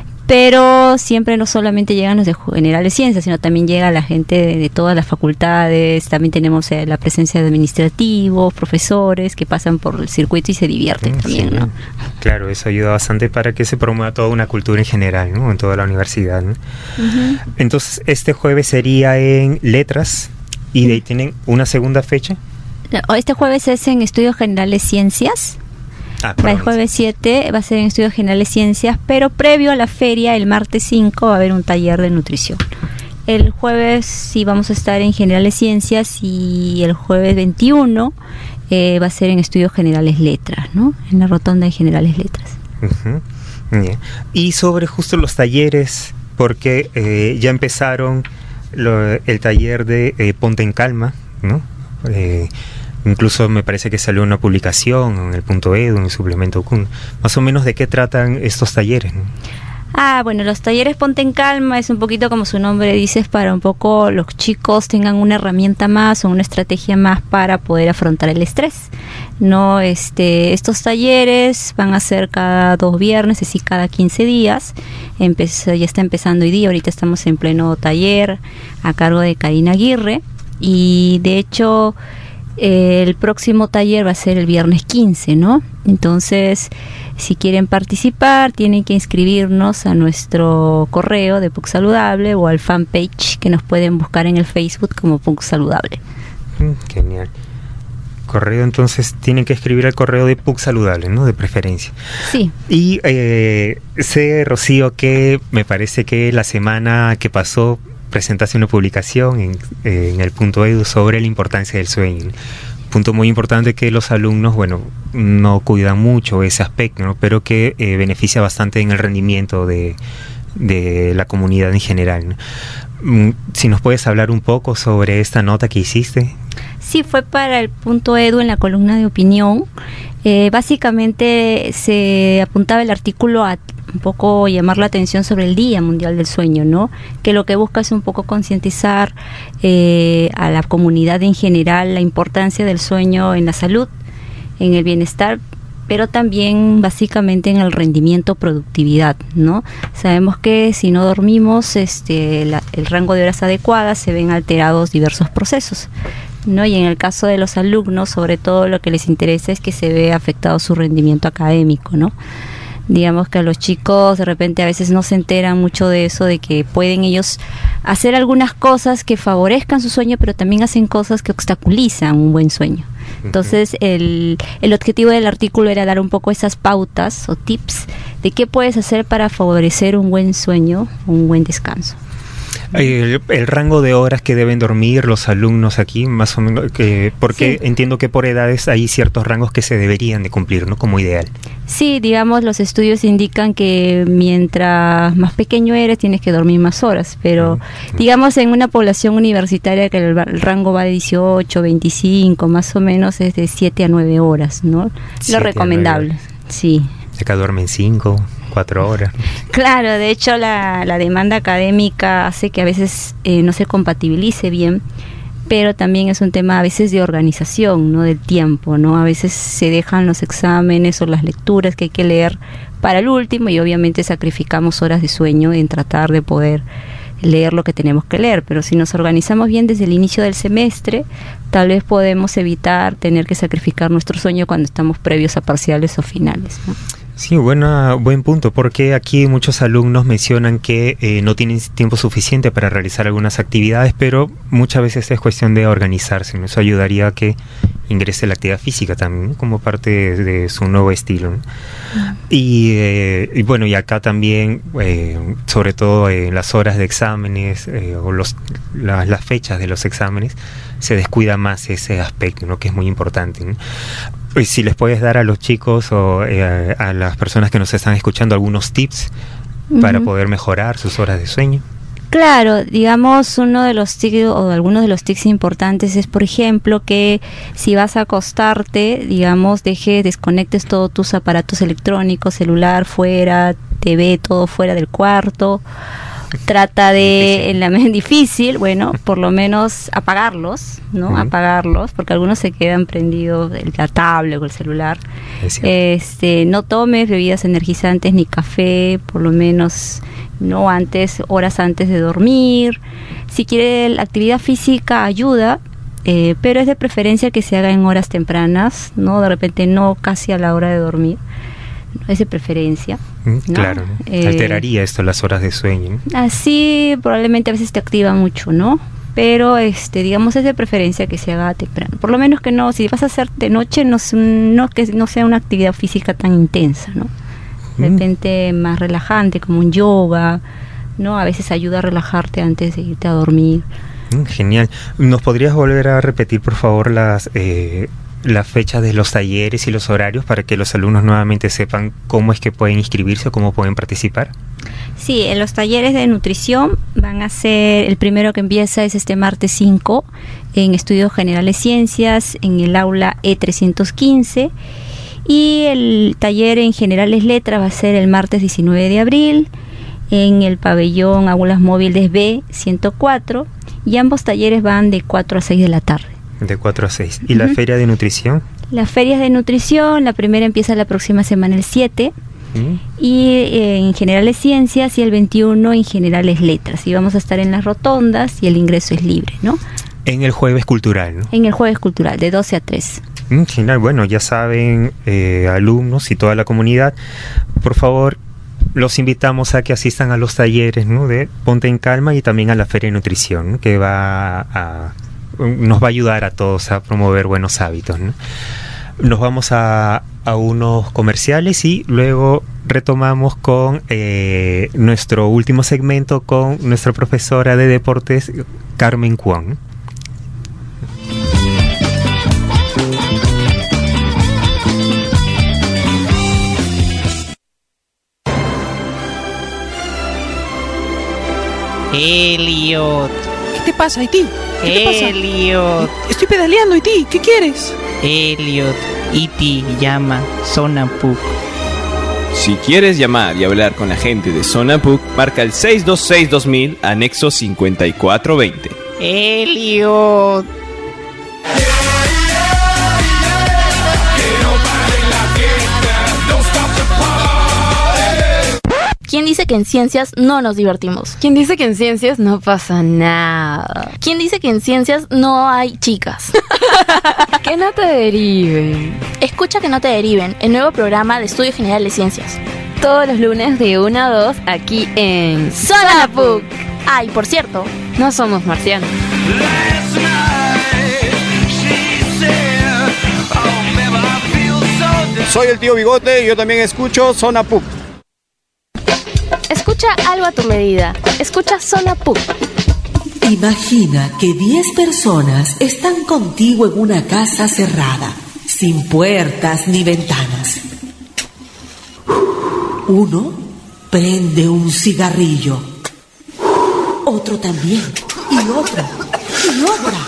Pero siempre no solamente llegan los de Generales Ciencias, sino también llega la gente de, de todas las facultades. También tenemos eh, la presencia de administrativos, profesores que pasan por el circuito y se divierten Sí, también, ¿no? Claro, eso ayuda bastante para que se promueva toda una cultura en general, ¿no? En toda la universidad, ¿no? Uh-huh. Entonces, este jueves sería en Letras y de ahí tienen una segunda fecha. Este jueves es en Estudios Generales Ciencias. Ah, Va el jueves siete, va a ser en Estudios Generales Ciencias, pero previo a la feria, el martes cinco, va a haber un taller de nutrición. El jueves sí vamos a estar en Generales Ciencias y el jueves veintiuno eh, va a ser en Estudios Generales Letras, ¿no? En la Rotonda de Generales Letras. Uh-huh. Bien. Y sobre justo los talleres, porque eh, ya empezaron lo, el taller de eh, Ponte en Calma, ¿no? Eh, Incluso me parece que salió una publicación en el punto edu, en el suplemento Kun. Más o menos, ¿de qué tratan estos talleres? Ah, bueno, los talleres Ponte en Calma es un poquito como su nombre dice, es para un poco los chicos tengan una herramienta más o una estrategia más para poder afrontar el estrés. No, este, estos talleres van a ser cada dos viernes, es decir, cada quince días. Empezó, ya está empezando hoy día, ahorita estamos en pleno taller a cargo de Karina Aguirre y de hecho el próximo taller va a ser el viernes quince, ¿no? Entonces, si quieren participar, tienen que inscribirnos a nuestro correo de P U C Saludable o al fanpage que nos pueden buscar en el Facebook como P U C Saludable. Mm, genial. Correo, entonces tienen que escribir al correo de P U C Saludable, ¿no? De preferencia. Sí. Y eh, sé, Rocío, que me parece que la semana que pasó presentaste una publicación en, eh, en el punto edu sobre la importancia del sueño. Punto muy importante que los alumnos, bueno, no cuidan mucho ese aspecto, ¿no? Pero que eh, beneficia bastante en el rendimiento de, de la comunidad en general, ¿no? Si nos puedes hablar un poco sobre esta nota que hiciste. Sí, fue para el punto edu en la columna de opinión. Eh, básicamente se apuntaba el artículo a un poco llamar la atención sobre el Día Mundial del Sueño, ¿no? Que lo que busca es un poco concientizar eh, a la comunidad en general la importancia del sueño en la salud, en el bienestar, pero también básicamente en el rendimiento, productividad, ¿no? Sabemos que si no dormimos este, la, el rango de horas adecuadas, se ven alterados diversos procesos, ¿no? Y en el caso de los alumnos, sobre todo lo que les interesa es que se vea afectado su rendimiento académico, ¿no? Digamos que a los chicos de repente a veces no se enteran mucho de eso, de que pueden ellos hacer algunas cosas que favorezcan su sueño, pero también hacen cosas que obstaculizan un buen sueño. Entonces el, el objetivo del artículo era dar un poco esas pautas o tips de qué puedes hacer para favorecer un buen sueño, un buen descanso. El, el rango de horas que deben dormir los alumnos aquí, más o menos, que, porque sí. Entiendo que por edades hay ciertos rangos que se deberían de cumplir, ¿no? Como ideal. Sí, digamos, los estudios indican que mientras más pequeño eres tienes que dormir más horas, pero mm. digamos en una población universitaria que el, el rango va de dieciocho, veinticinco, más o menos es de siete a nueve horas, ¿no? Lo recomendable, sí. Acá duermen cinco, cuatro horas. Claro, de hecho la, la demanda académica hace que a veces eh, no se compatibilice bien, pero también es un tema a veces de organización, ¿no? Del tiempo, ¿no? A veces se dejan los exámenes o las lecturas que hay que leer para el último y obviamente sacrificamos horas de sueño en tratar de poder leer lo que tenemos que leer, pero si nos organizamos bien desde el inicio del semestre, tal vez podemos evitar tener que sacrificar nuestro sueño cuando estamos previos a parciales o finales, ¿no? Sí, buena, buen punto, porque aquí muchos alumnos mencionan que eh, no tienen tiempo suficiente para realizar algunas actividades, pero muchas veces es cuestión de organizarse, ¿no? Eso ayudaría a que ingrese la actividad física también, ¿no? Como parte de, de su nuevo estilo, ¿no? Uh-huh. y, eh, y bueno, y acá también, eh, sobre todo en las horas de exámenes eh, o los, la, las fechas de los exámenes, se descuida más ese aspecto, ¿no? Que es muy importante, ¿no? Y si les puedes dar a los chicos o eh, a las personas que nos están escuchando algunos tips para Ujú. poder mejorar sus horas de sueño? Claro, digamos, uno de los tics o algunos de los tics importantes es, por ejemplo, que si vas a acostarte, digamos, dejes, desconectes todos tus aparatos electrónicos, celular fuera, T V, todo fuera del cuarto. Trata de, en la mente difícil, bueno, por lo menos apagarlos, ¿no? Ujú. Apagarlos, porque algunos se quedan prendidos, el- la tablet o el celular. Es cierto. Este, no tomes bebidas energizantes ni café, por lo menos no antes, horas antes de dormir. Si quiere la actividad física ayuda, eh, pero es de preferencia que se haga en horas tempranas, no de repente no casi a la hora de dormir. Es de preferencia. Mm, ¿no? Claro, ¿no? Eh, Alteraría esto las horas de sueño, ¿no? Así probablemente a veces te activa mucho, ¿no? Pero este, digamos, es de preferencia que se haga temprano. Por lo menos que no, si vas a hacer de noche, no, es un- no que no sea una actividad física tan intensa, ¿no? De Mm. repente más relajante, como un yoga, ¿no? A veces ayuda a relajarte antes de irte a dormir. Mm, Genial. ¿Nos podrías volver a repetir, por favor, las eh, las fechas de los talleres y los horarios para que los alumnos nuevamente sepan cómo es que pueden inscribirse o cómo pueden participar? Sí, en los talleres de nutrición van a ser, el primero que empieza es este martes cinco en Estudios Generales Ciencias, en el aula E trescientos quince, y el taller en Generales Letras va a ser el martes diecinueve de abril en el pabellón Aulas Móviles B ciento cuatro, y ambos talleres van de cuatro a seis de la tarde. De cuatro a seis. ¿Y la Ujú. feria de nutrición? Las ferias de nutrición, la primera empieza la próxima semana el siete, Mm. y eh, en Generales Ciencias, y el veintiuno en Generales Letras. Y vamos a estar en las rotondas y el ingreso es libre, ¿no? En el jueves cultural, ¿no? En el jueves cultural, de doce a tres. Mm, Genial. Bueno, ya saben, eh, alumnos y toda la comunidad, por favor, los invitamos a que asistan a los talleres, ¿no? De Ponte en Calma y también a la Feria de Nutrición, ¿no? Que va a, nos va a ayudar a todos a promover buenos hábitos, ¿no? Nos vamos a, a unos comerciales y luego retomamos con eh, nuestro último segmento con nuestra profesora de deportes, Carmen Cuón. Elliot. ¿Qué te pasa, Iti? ¿Qué te pasa? Elliot. Estoy pedaleando, Iti. ¿Qué quieres? Elliot. Iti llama Zona Puc. Si quieres llamar y hablar con la gente de Zona Puc, marca el seis dos seis dos mil, anexo cincuenta y cuatro veinte. Elliot. ¿Quién dice que en ciencias no nos divertimos? ¿Quién dice que en ciencias no pasa nada? ¿Quién dice que en ciencias no hay chicas? Que no te deriven. Escucha Que no te deriven, el nuevo programa de Estudio General de Ciencias. Todos los lunes de una a dos aquí en Zona Puc. Ah, y por cierto, no somos marcianos. Soy el tío Bigote y yo también escucho Zona Puc. escucha algo a tu medida. Escucha Zona Puc. Imagina que diez personas están contigo en una casa cerrada, sin puertas ni ventanas. Uno prende un cigarrillo. Otro también. Y otra. Y otra.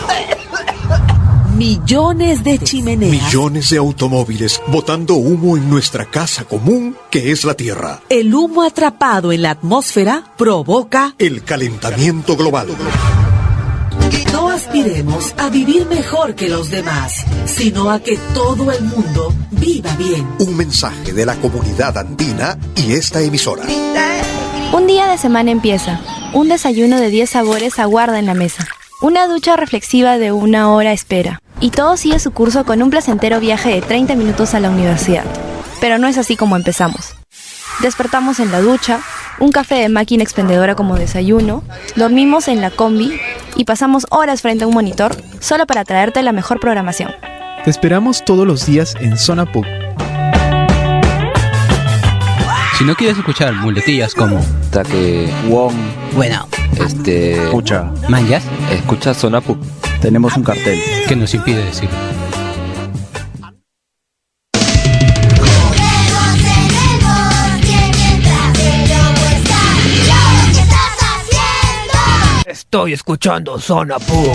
Millones de chimeneas. Millones de automóviles botando humo en nuestra casa común, que es la Tierra. El humo atrapado en la atmósfera provoca el calentamiento global. No aspiremos a vivir mejor que los demás, sino a que todo el mundo viva bien. Un mensaje de la comunidad andina y esta emisora. Un día de semana empieza. Un desayuno de diez sabores aguarda en la mesa. Una ducha reflexiva de una hora espera. Y todo sigue su curso con un placentero viaje de treinta minutos a la universidad. Pero no es así como empezamos. Despertamos en la ducha, un café de máquina expendedora como desayuno, dormimos en la combi y pasamos horas frente a un monitor solo para traerte la mejor programación. Te esperamos todos los días en Zona Puc. Si no quieres escuchar muletillas como Taque, Wong, bueno, este, escucha, manjas, escucha Zona Puc. Tenemos un cartel que nos impide decir. Estoy escuchando Zona Puc.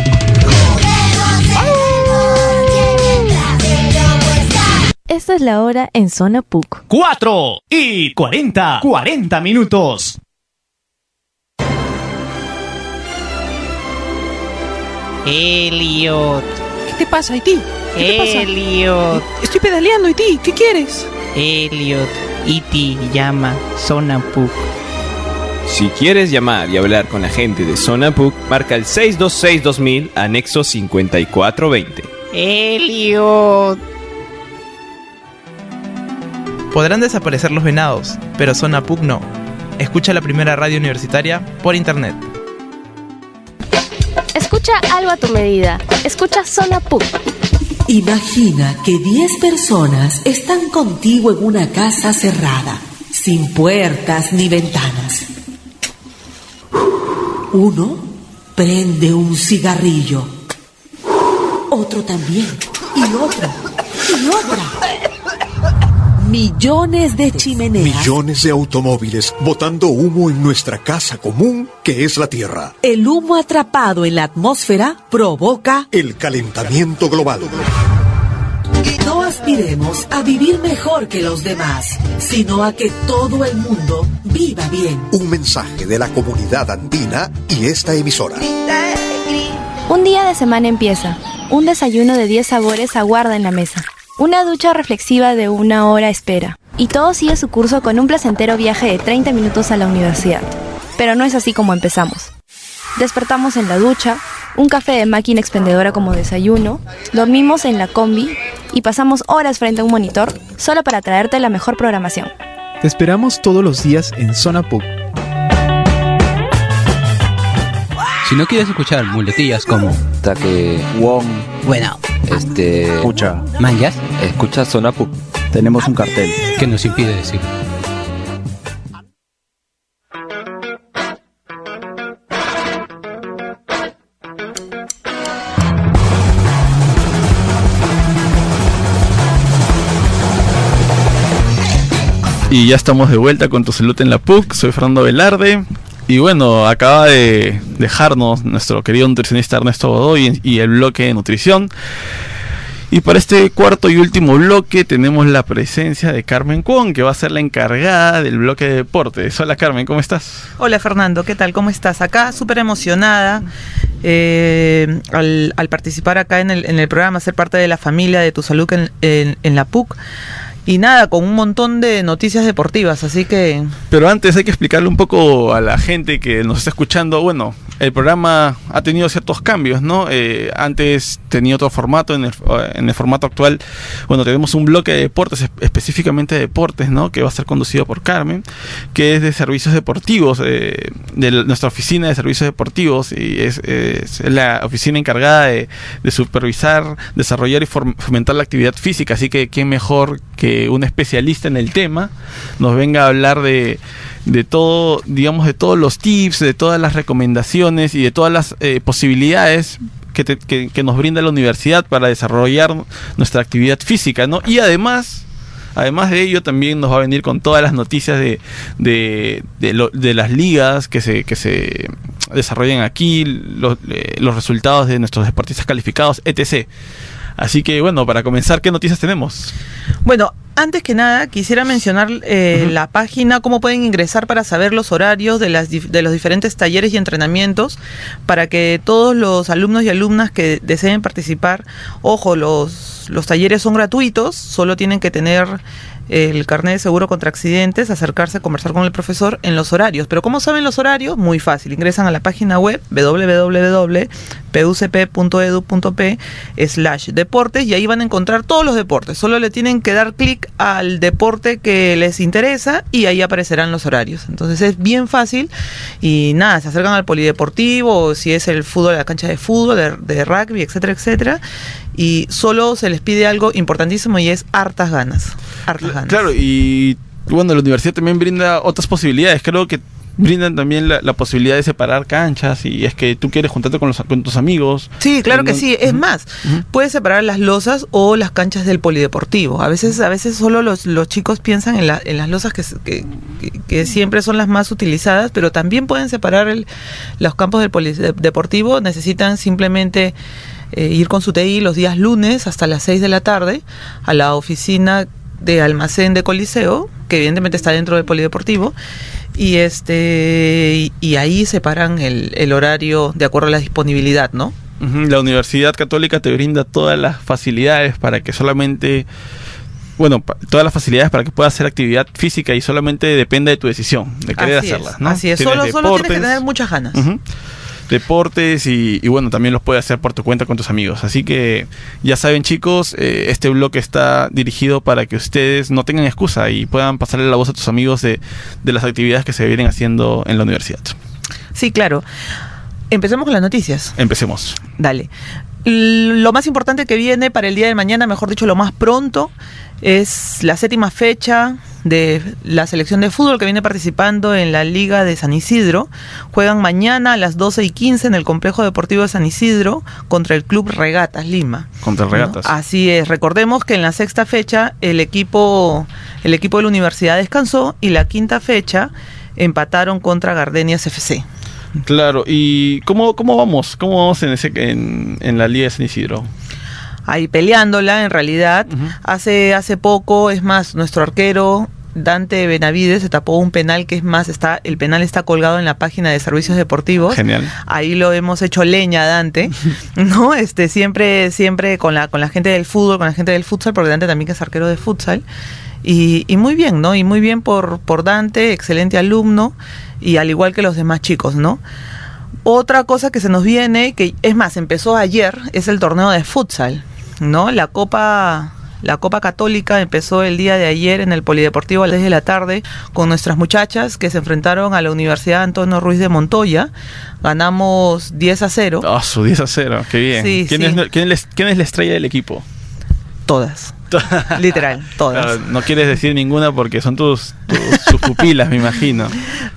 Esta es la hora en Zona Puc. cuatro y cuarenta, cuarenta minutos. Elliot. ¿Qué te pasa, Iti? ¿Qué te pasa? Elliot. Estoy pedaleando, Iti. ¿Qué quieres? Elliot. Iti llama Zona Puc. Si quieres llamar y hablar con la gente de Zona Puc, marca el seis dos seis dos mil, anexo cincuenta y cuatro veinte. Elliot. Podrán desaparecer los venados, pero Zona Puc no. Escucha la primera radio universitaria por internet. Escucha algo a tu medida. Escucha Zona Puc. Imagina que diez personas están contigo en una casa cerrada, sin puertas ni ventanas. Uno prende un cigarrillo. Otro también. Y otro. Y otra. Millones de chimeneas. Millones de automóviles botando humo en nuestra casa común, que es la Tierra. El humo atrapado en la atmósfera provoca el calentamiento global. No aspiremos a vivir mejor que los demás, sino a que todo el mundo viva bien. Un mensaje de la comunidad andina y esta emisora. Un día de semana empieza. Un desayuno de diez sabores aguarda en la mesa. Una ducha reflexiva de una hora espera. Y todo sigue su curso con un placentero viaje de treinta minutos a la universidad. Pero no es así como empezamos. Despertamos en la ducha, un café de máquina expendedora como desayuno, dormimos en la combi y pasamos horas frente a un monitor solo para traerte la mejor programación. Te esperamos todos los días en Zona Puc. Si no quieres escuchar muletillas como Taque, Wong, bueno, este, escucha, manjas, escucha Zona Puc. Tenemos un cartel que nos impide decir. Y ya estamos de vuelta con Tu Salud en la Puc. Soy Fernando Velarde. Y bueno, acaba de dejarnos nuestro querido nutricionista Ernesto Godoy y el bloque de nutrición. Y para este cuarto y último bloque tenemos la presencia de Carmen Kwon, que va a ser la encargada del bloque de deportes. Hola Carmen, ¿cómo estás? Hola Fernando, ¿qué tal? ¿Cómo estás? Acá súper emocionada eh, al, al participar acá en el, en el programa, ser parte de la familia de Tu Salud en, en, en la Puc. Y nada, con un montón de noticias deportivas, así que... Pero antes hay que explicarle un poco a la gente que nos está escuchando. Bueno, el programa ha tenido ciertos cambios, ¿no? Eh, antes tenía otro formato, en el, en el formato actual, bueno, tenemos un bloque de deportes, específicamente de deportes, ¿no? Que va a ser conducido por Carmen, que es de servicios deportivos, eh, de nuestra oficina de servicios deportivos, y es, es la oficina encargada de, de supervisar, desarrollar y fomentar la actividad física. Así que quién mejor que un especialista en el tema nos venga a hablar de, de todo, digamos, de todos los tips, de todas las recomendaciones y de todas las eh, posibilidades que, te, que, que nos brinda la universidad para desarrollar nuestra actividad física, ¿no? Y además, además de ello, también nos va a venir con todas las noticias de, de, de, lo, de las ligas que se, que se desarrollan aquí, los, eh, los resultados de nuestros deportistas calificados, etcétera. Así que bueno, para comenzar, ¿qué noticias tenemos? Bueno, antes que nada quisiera mencionar eh, uh-huh. la página, cómo pueden ingresar para saber los horarios de, las, de los diferentes talleres y entrenamientos, para que todos los alumnos y alumnas que deseen participar, ojo, los, los talleres son gratuitos, solo tienen que tener el carnet de seguro contra accidentes, acercarse a conversar con el profesor en los horarios. Pero ¿cómo saben los horarios? Muy fácil, ingresan a la página web doble u doble u doble u punto p u c p punto e d u punto p slash deportes y ahí van a encontrar todos los deportes. Solo le tienen que dar clic al deporte que les interesa y ahí aparecerán los horarios. Entonces es bien fácil y nada, se acercan al polideportivo, si es el fútbol, a la cancha de fútbol, de, de rugby, etcétera, etcétera. Y solo se les pide algo importantísimo y es hartas ganas. Hartas ganas. Claro, y bueno, la universidad también brinda otras posibilidades. Creo que brindan también la, la posibilidad de separar canchas y es que tú quieres juntarte con, los, con tus amigos. Sí, claro que no, sí. Es más, uh-huh. puedes separar las losas o las canchas del polideportivo. A veces a veces solo los, los chicos piensan en, la, en las losas que, que, que, que siempre son las más utilizadas, pero también pueden separar el, los campos del polideportivo. Necesitan simplemente eh, ir con su T I los días lunes hasta las seis de la tarde a la oficina de almacén de Coliseo, que evidentemente está dentro del polideportivo, y este y, y ahí separan el, el horario de acuerdo a la disponibilidad, ¿no? La Universidad Católica te brinda todas las facilidades para que solamente, bueno, todas las facilidades para que puedas hacer actividad física y solamente depende de tu decisión, de querer así hacerlas, es, ¿no? Así es, solo, deportes, solo tienes que tener muchas ganas. Uh-huh. Deportes y, y bueno, también los puedes hacer por tu cuenta con tus amigos. Así que ya saben, chicos, eh, este bloque está dirigido para que ustedes no tengan excusa y puedan pasarle la voz a tus amigos de, de las actividades que se vienen haciendo en la universidad. Sí, claro. Empecemos con las noticias. Empecemos. Dale. Lo más importante que viene para el día de mañana, mejor dicho, lo más pronto, es la séptima fecha de la selección de fútbol que viene participando en la Liga de San Isidro. Juegan mañana a las doce y quince en el Complejo Deportivo de San Isidro contra el Club Regatas Lima. Contra Regatas. ¿No? Así es. Recordemos que en la sexta fecha el equipo, el equipo de la universidad descansó y la quinta fecha empataron contra Gardenias F C. Claro, ¿y cómo, cómo vamos? ¿Cómo vamos en ese en, en la Liga de San Isidro? Ahí peleándola, en realidad. Uh-huh. Hace hace poco, es más, nuestro arquero Dante Benavides se tapó un penal que es más, está el penal está colgado en la página de Servicios Deportivos. Genial. Ahí lo hemos hecho leña a Dante, ¿no? Este, siempre, siempre con la, con la gente del fútbol, con la gente del futsal, porque Dante también que es arquero de futsal. Y, y muy bien, ¿no? Y muy bien por, por Dante, excelente alumno, y al igual que los demás chicos, ¿no? Otra cosa que se nos viene, que es más, empezó ayer, es el torneo de futsal, ¿no? La Copa, la Copa Católica empezó el día de ayer en el Polideportivo a las diez de la tarde con nuestras muchachas que se enfrentaron a la Universidad Antonio Ruiz de Montoya. Ganamos diez a cero. Ah, oh, su diez a cero, qué bien. Sí, ¿Quién, sí. Es, ¿quién, es, ¿Quién es la estrella del equipo? Todas. Literal, todas. Claro, no quieres decir ninguna porque son tus, tus sus pupilas, me imagino.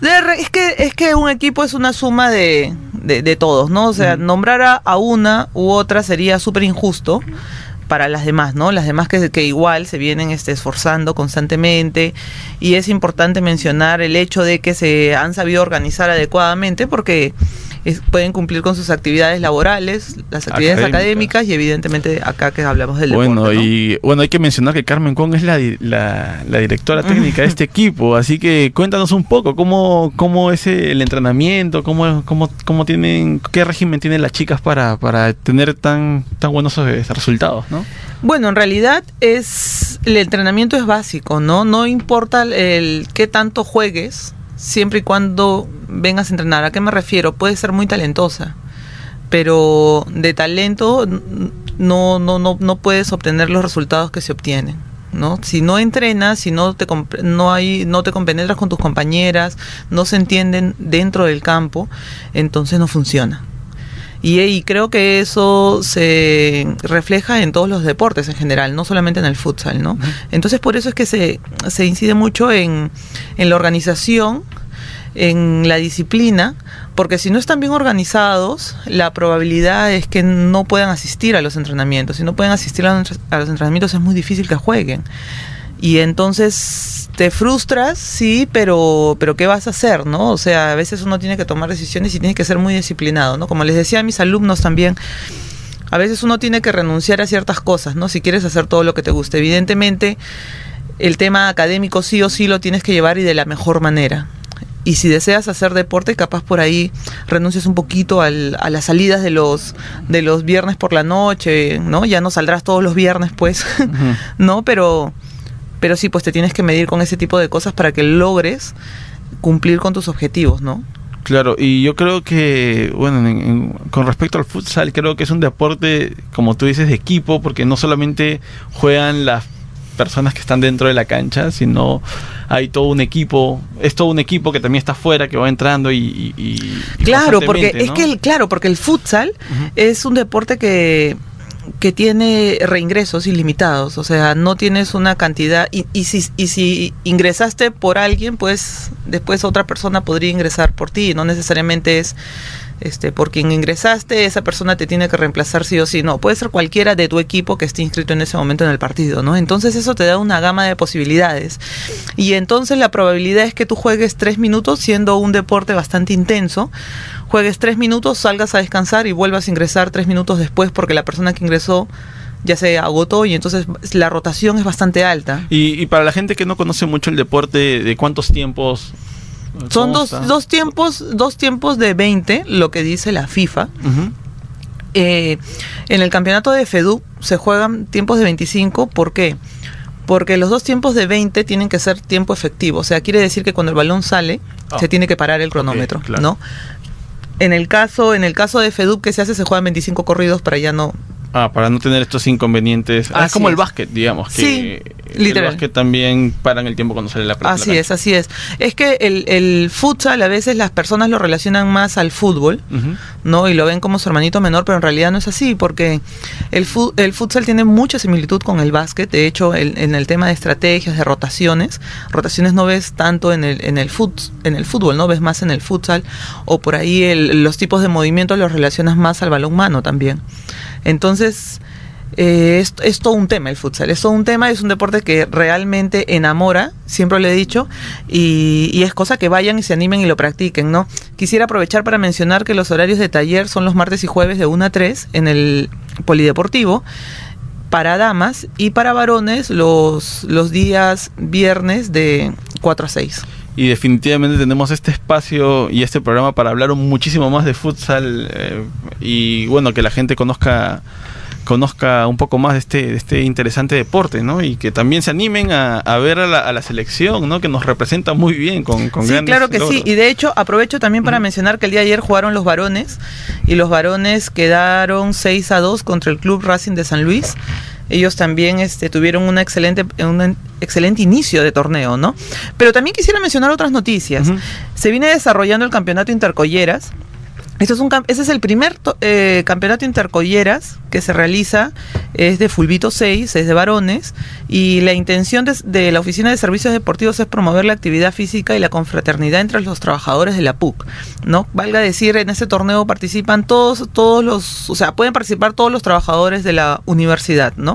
Es que es que un equipo es una suma de, de, de todos, ¿no? O sea, mm. nombrar a, a una u otra sería súper injusto para las demás, ¿no? Las demás que, que igual se vienen este, esforzando constantemente, y es importante mencionar el hecho de que se han sabido organizar adecuadamente porque es, pueden cumplir con sus actividades laborales, las actividades académicas, académicas y evidentemente acá que hablamos del bueno, deporte, ¿no? Y bueno, hay que mencionar que Carmen Kong es la, la, la directora técnica de este equipo, así que cuéntanos un poco cómo, cómo es el entrenamiento, cómo, cómo, cómo tienen, qué régimen tienen las chicas para, para tener tan, tan buenos resultados, ¿no? Bueno, en realidad es el entrenamiento es básico, ¿no? No importa el, el qué tanto juegues, siempre y cuando vengas a entrenar. ¿A qué me refiero? Puedes ser muy talentosa, pero de talento no no no no puedes obtener los resultados que se obtienen, ¿no? Si no entrenas, si no te no hay no te compenetras con tus compañeras, no se entienden dentro del campo, entonces no funciona. Y, y creo que eso se refleja en todos los deportes en general, no solamente en el futsal, ¿no? Entonces por eso es que se, se incide mucho en, en la organización, en la disciplina, porque si no están bien organizados, la probabilidad es que no puedan asistir a los entrenamientos. Si no pueden asistir a los, a los entrenamientos es muy difícil que jueguen. Y entonces te frustras, sí, pero pero ¿qué vas a hacer, no? O sea, a veces uno tiene que tomar decisiones y tiene que ser muy disciplinado, ¿no? Como les decía a mis alumnos también, a veces uno tiene que renunciar a ciertas cosas, ¿no? Si quieres hacer todo lo que te guste. Evidentemente, el tema académico sí o sí lo tienes que llevar y de la mejor manera. Y si deseas hacer deporte, capaz por ahí renuncias un poquito al, a las salidas de los de los viernes por la noche, ¿no? Ya no saldrás todos los viernes, pues, uh-huh. ¿no? Pero... Pero sí, pues te tienes que medir con ese tipo de cosas para que logres cumplir con tus objetivos, ¿no? Claro, y yo creo que, bueno, en, en, con respecto al futsal, creo que es un deporte, como tú dices, de equipo, porque no solamente juegan las personas que están dentro de la cancha, sino hay todo un equipo, es todo un equipo que también está afuera, que va entrando y... y, y claro, porque ¿no? es que el, claro, porque el futsal uh-huh. es un deporte que... que tiene reingresos ilimitados, o sea, no tienes una cantidad, y, y, si, y si ingresaste por alguien, pues después otra persona podría ingresar por ti, no necesariamente es este por quien ingresaste, esa persona te tiene que reemplazar sí o sí, no, puede ser cualquiera de tu equipo que esté inscrito en ese momento en el partido, ¿no? Entonces eso te da una gama de posibilidades, y entonces la probabilidad es que tú juegues tres minutos, siendo un deporte bastante intenso, juegues tres minutos, salgas a descansar y vuelvas a ingresar tres minutos después porque la persona que ingresó ya se agotó, y entonces la rotación es bastante alta. Y, y para la gente que no conoce mucho el deporte, ¿de cuántos tiempos? Son dos, dos tiempos dos tiempos de veinte, lo que dice la FIFA. Uh-huh. Eh, en el campeonato de FEDUC se juegan tiempos de veinticinco, ¿por qué? Porque los dos tiempos de veinte tienen que ser tiempo efectivo, o sea, quiere decir que cuando el balón sale, oh. se tiene que parar el cronómetro, okay, claro. ¿no? En el caso, en el caso de FEDUC, ¿qué se hace? Se juegan veinticinco corridos para ya no... Ah, para no tener estos inconvenientes. Ah, es como es. el básquet, digamos. Que sí, el literal. básquet también paran el tiempo cuando sale la pelota. Así es, así es. Es que el, el futsal, a veces las personas lo relacionan más al fútbol, uh-huh. ¿no? Y lo ven como su hermanito menor, pero en realidad no es así, porque el, fu- el futsal tiene mucha similitud con el básquet. De hecho, el, en el tema de estrategias, de rotaciones, rotaciones no ves tanto en el, en el, fut- en el fútbol, ¿no? Ves más en el futsal, o por ahí el, los tipos de movimientos los relacionas más al balonmano también. Entonces, eh, es, es todo un tema el futsal, es todo un tema, es un deporte que realmente enamora, siempre lo he dicho, y, y es cosa que vayan y se animen y lo practiquen, ¿no? Quisiera aprovechar para mencionar que los horarios de taller son los martes y jueves de una a tres en el polideportivo, para damas, y para varones los, los días viernes de cuatro a seis. Y definitivamente tenemos este espacio y este programa para hablar muchísimo más de futsal, eh, y bueno, que la gente conozca conozca un poco más de este de este interesante deporte, ¿no? Y que también se animen a, a ver a la, a la selección, ¿no? Que nos representa muy bien con, con sí, grandes claro que logros. Sí, y de hecho aprovecho también para uh-huh. mencionar que el día de ayer jugaron los varones, y los varones quedaron seis a dos contra el Club Racing de San Luis. Ellos también este, tuvieron una excelente, un excelente inicio de torneo, ¿no? Pero también quisiera mencionar otras noticias. Uh-huh. Se viene desarrollando el campeonato Intercolleras. Este es un, ese es el primer to, eh, campeonato Intercolleras que se realiza, es de Fulbito seis, es de varones, y la intención de, de la Oficina de Servicios Deportivos es promover la actividad física y la confraternidad entre los trabajadores de la P U C, ¿no? Valga decir, en ese torneo participan todos, todos los, o sea, pueden participar todos los trabajadores de la universidad, ¿no?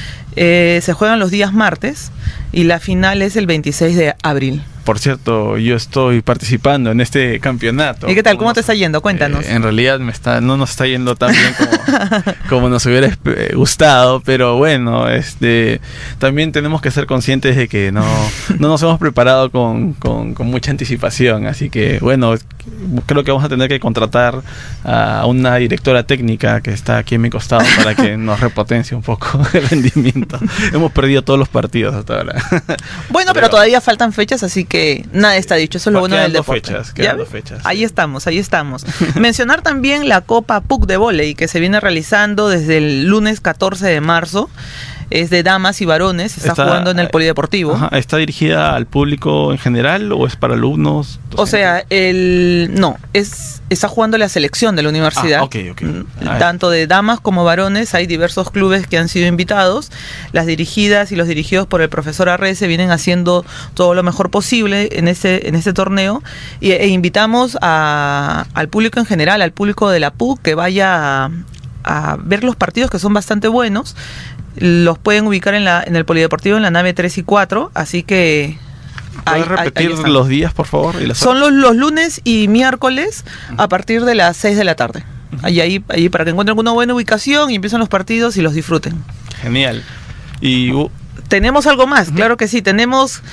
Eh, se juegan los días martes y la final es el veintiséis de abril. Por cierto, yo estoy participando en este campeonato. ¿Y qué tal? ¿Cómo nos, te está yendo? Cuéntanos. Eh, en realidad me está, no nos está yendo tan bien como, como nos hubiera gustado, pero bueno, este, también tenemos que ser conscientes de que no, no nos hemos preparado con, con, con mucha anticipación, así que bueno, creo que vamos a tener que contratar a una directora técnica que está aquí en mi costado para que nos repotencie un poco el rendimiento. Hemos perdido todos los partidos hasta ahora. Bueno, pero, pero todavía faltan fechas, así que que nada está dicho, eso es lo bueno del deporte. Fechas, quedando fechas. Ahí estamos, ahí estamos. Mencionar también la Copa P U C de vóley que se viene realizando desde el lunes catorce de marzo. Es de damas y varones, está, está jugando en el polideportivo. Ajá, ¿está dirigida al público en general o es para alumnos? O sea, el no, es está jugando la selección de la universidad. Ah, okay, okay. Ah, tanto de damas como varones, hay diversos clubes que han sido invitados. Las dirigidas y los dirigidos por el profesor Arrece vienen haciendo todo lo mejor posible en este en este torneo, y, e invitamos a, al público en general, al público de la P U C, que vaya a, a ver los partidos, que son bastante buenos. Los pueden ubicar en la en el polideportivo en la nave tres y cuatro, así que ¿puedes repetir ahí, ahí los días, por favor? Y las Son los, los lunes y miércoles a partir de las seis de la tarde. Uh-huh. Ahí, ahí, ahí para que encuentren una buena ubicación y empiecen los partidos y los disfruten. Genial. Y uh, tenemos algo más, uh-huh. Claro que sí. Tenemos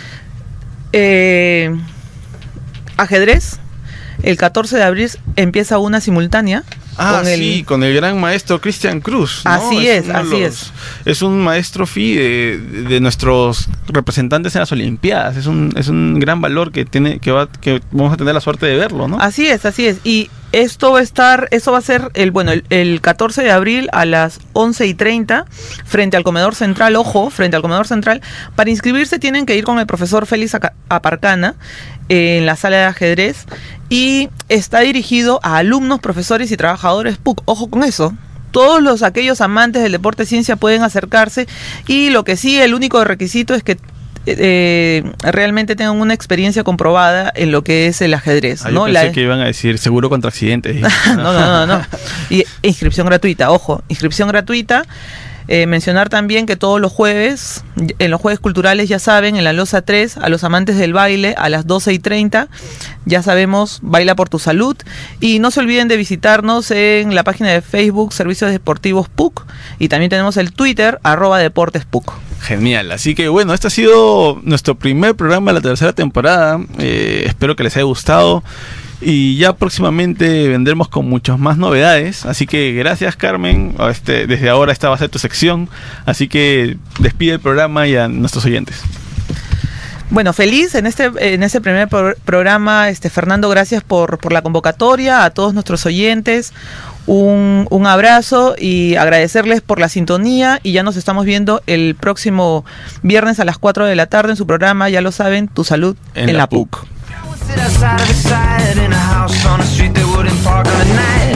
eh, ajedrez. El catorce de abril empieza una simultánea. Ah, con el... sí, con el gran maestro Cristian Cruz, ¿no? Así es, es así los, es. Es un maestro fi de, de nuestros representantes en las Olimpiadas. Es un es un gran valor que tiene que va que vamos a tener la suerte de verlo, ¿no? Así es, así es. Y esto va a estar, eso va a ser el bueno el, el catorce de abril a las once y treinta frente al comedor central. Ojo, frente al comedor central. Para inscribirse tienen que ir con el profesor Félix Aparcana en la sala de ajedrez, y está dirigido a alumnos, profesores y trabajadores P U C. Ojo con eso, todos los aquellos amantes del deporte ciencia pueden acercarse, y lo que sí, el único requisito es que Eh, realmente tengan una experiencia comprobada en lo que es el ajedrez. Ah, ¿no? yo pensé La... que iban a decir seguro contra accidentes. no, no, no, no. Y inscripción gratuita, ojo, inscripción gratuita. Eh, mencionar también que todos los jueves, en los jueves culturales, ya saben, en la Loza tres, a los amantes del baile, a las doce y treinta, ya sabemos, Baila por tu Salud. Y no se olviden de visitarnos en la página de Facebook, Servicios Deportivos P U C, y también tenemos el Twitter, arroba Deportes P U C. Genial, así que bueno, este ha sido nuestro primer programa de la tercera temporada. Eh, espero que les haya gustado. Y ya próximamente vendremos con muchas más novedades. Así que gracias, Carmen. Este, desde ahora esta va a ser tu sección. Así que despide el programa y a nuestros oyentes. Bueno, feliz en este en este primer pro- programa, este Fernando, gracias por, por la convocatoria, a todos nuestros oyentes. Un, un abrazo y agradecerles por la sintonía, y ya nos estamos viendo el próximo viernes a las cuatro de la tarde en su programa, ya lo saben, Tu Salud en, en la, la P U C. Sit outside of the side in a house on the street they wouldn't park on the night.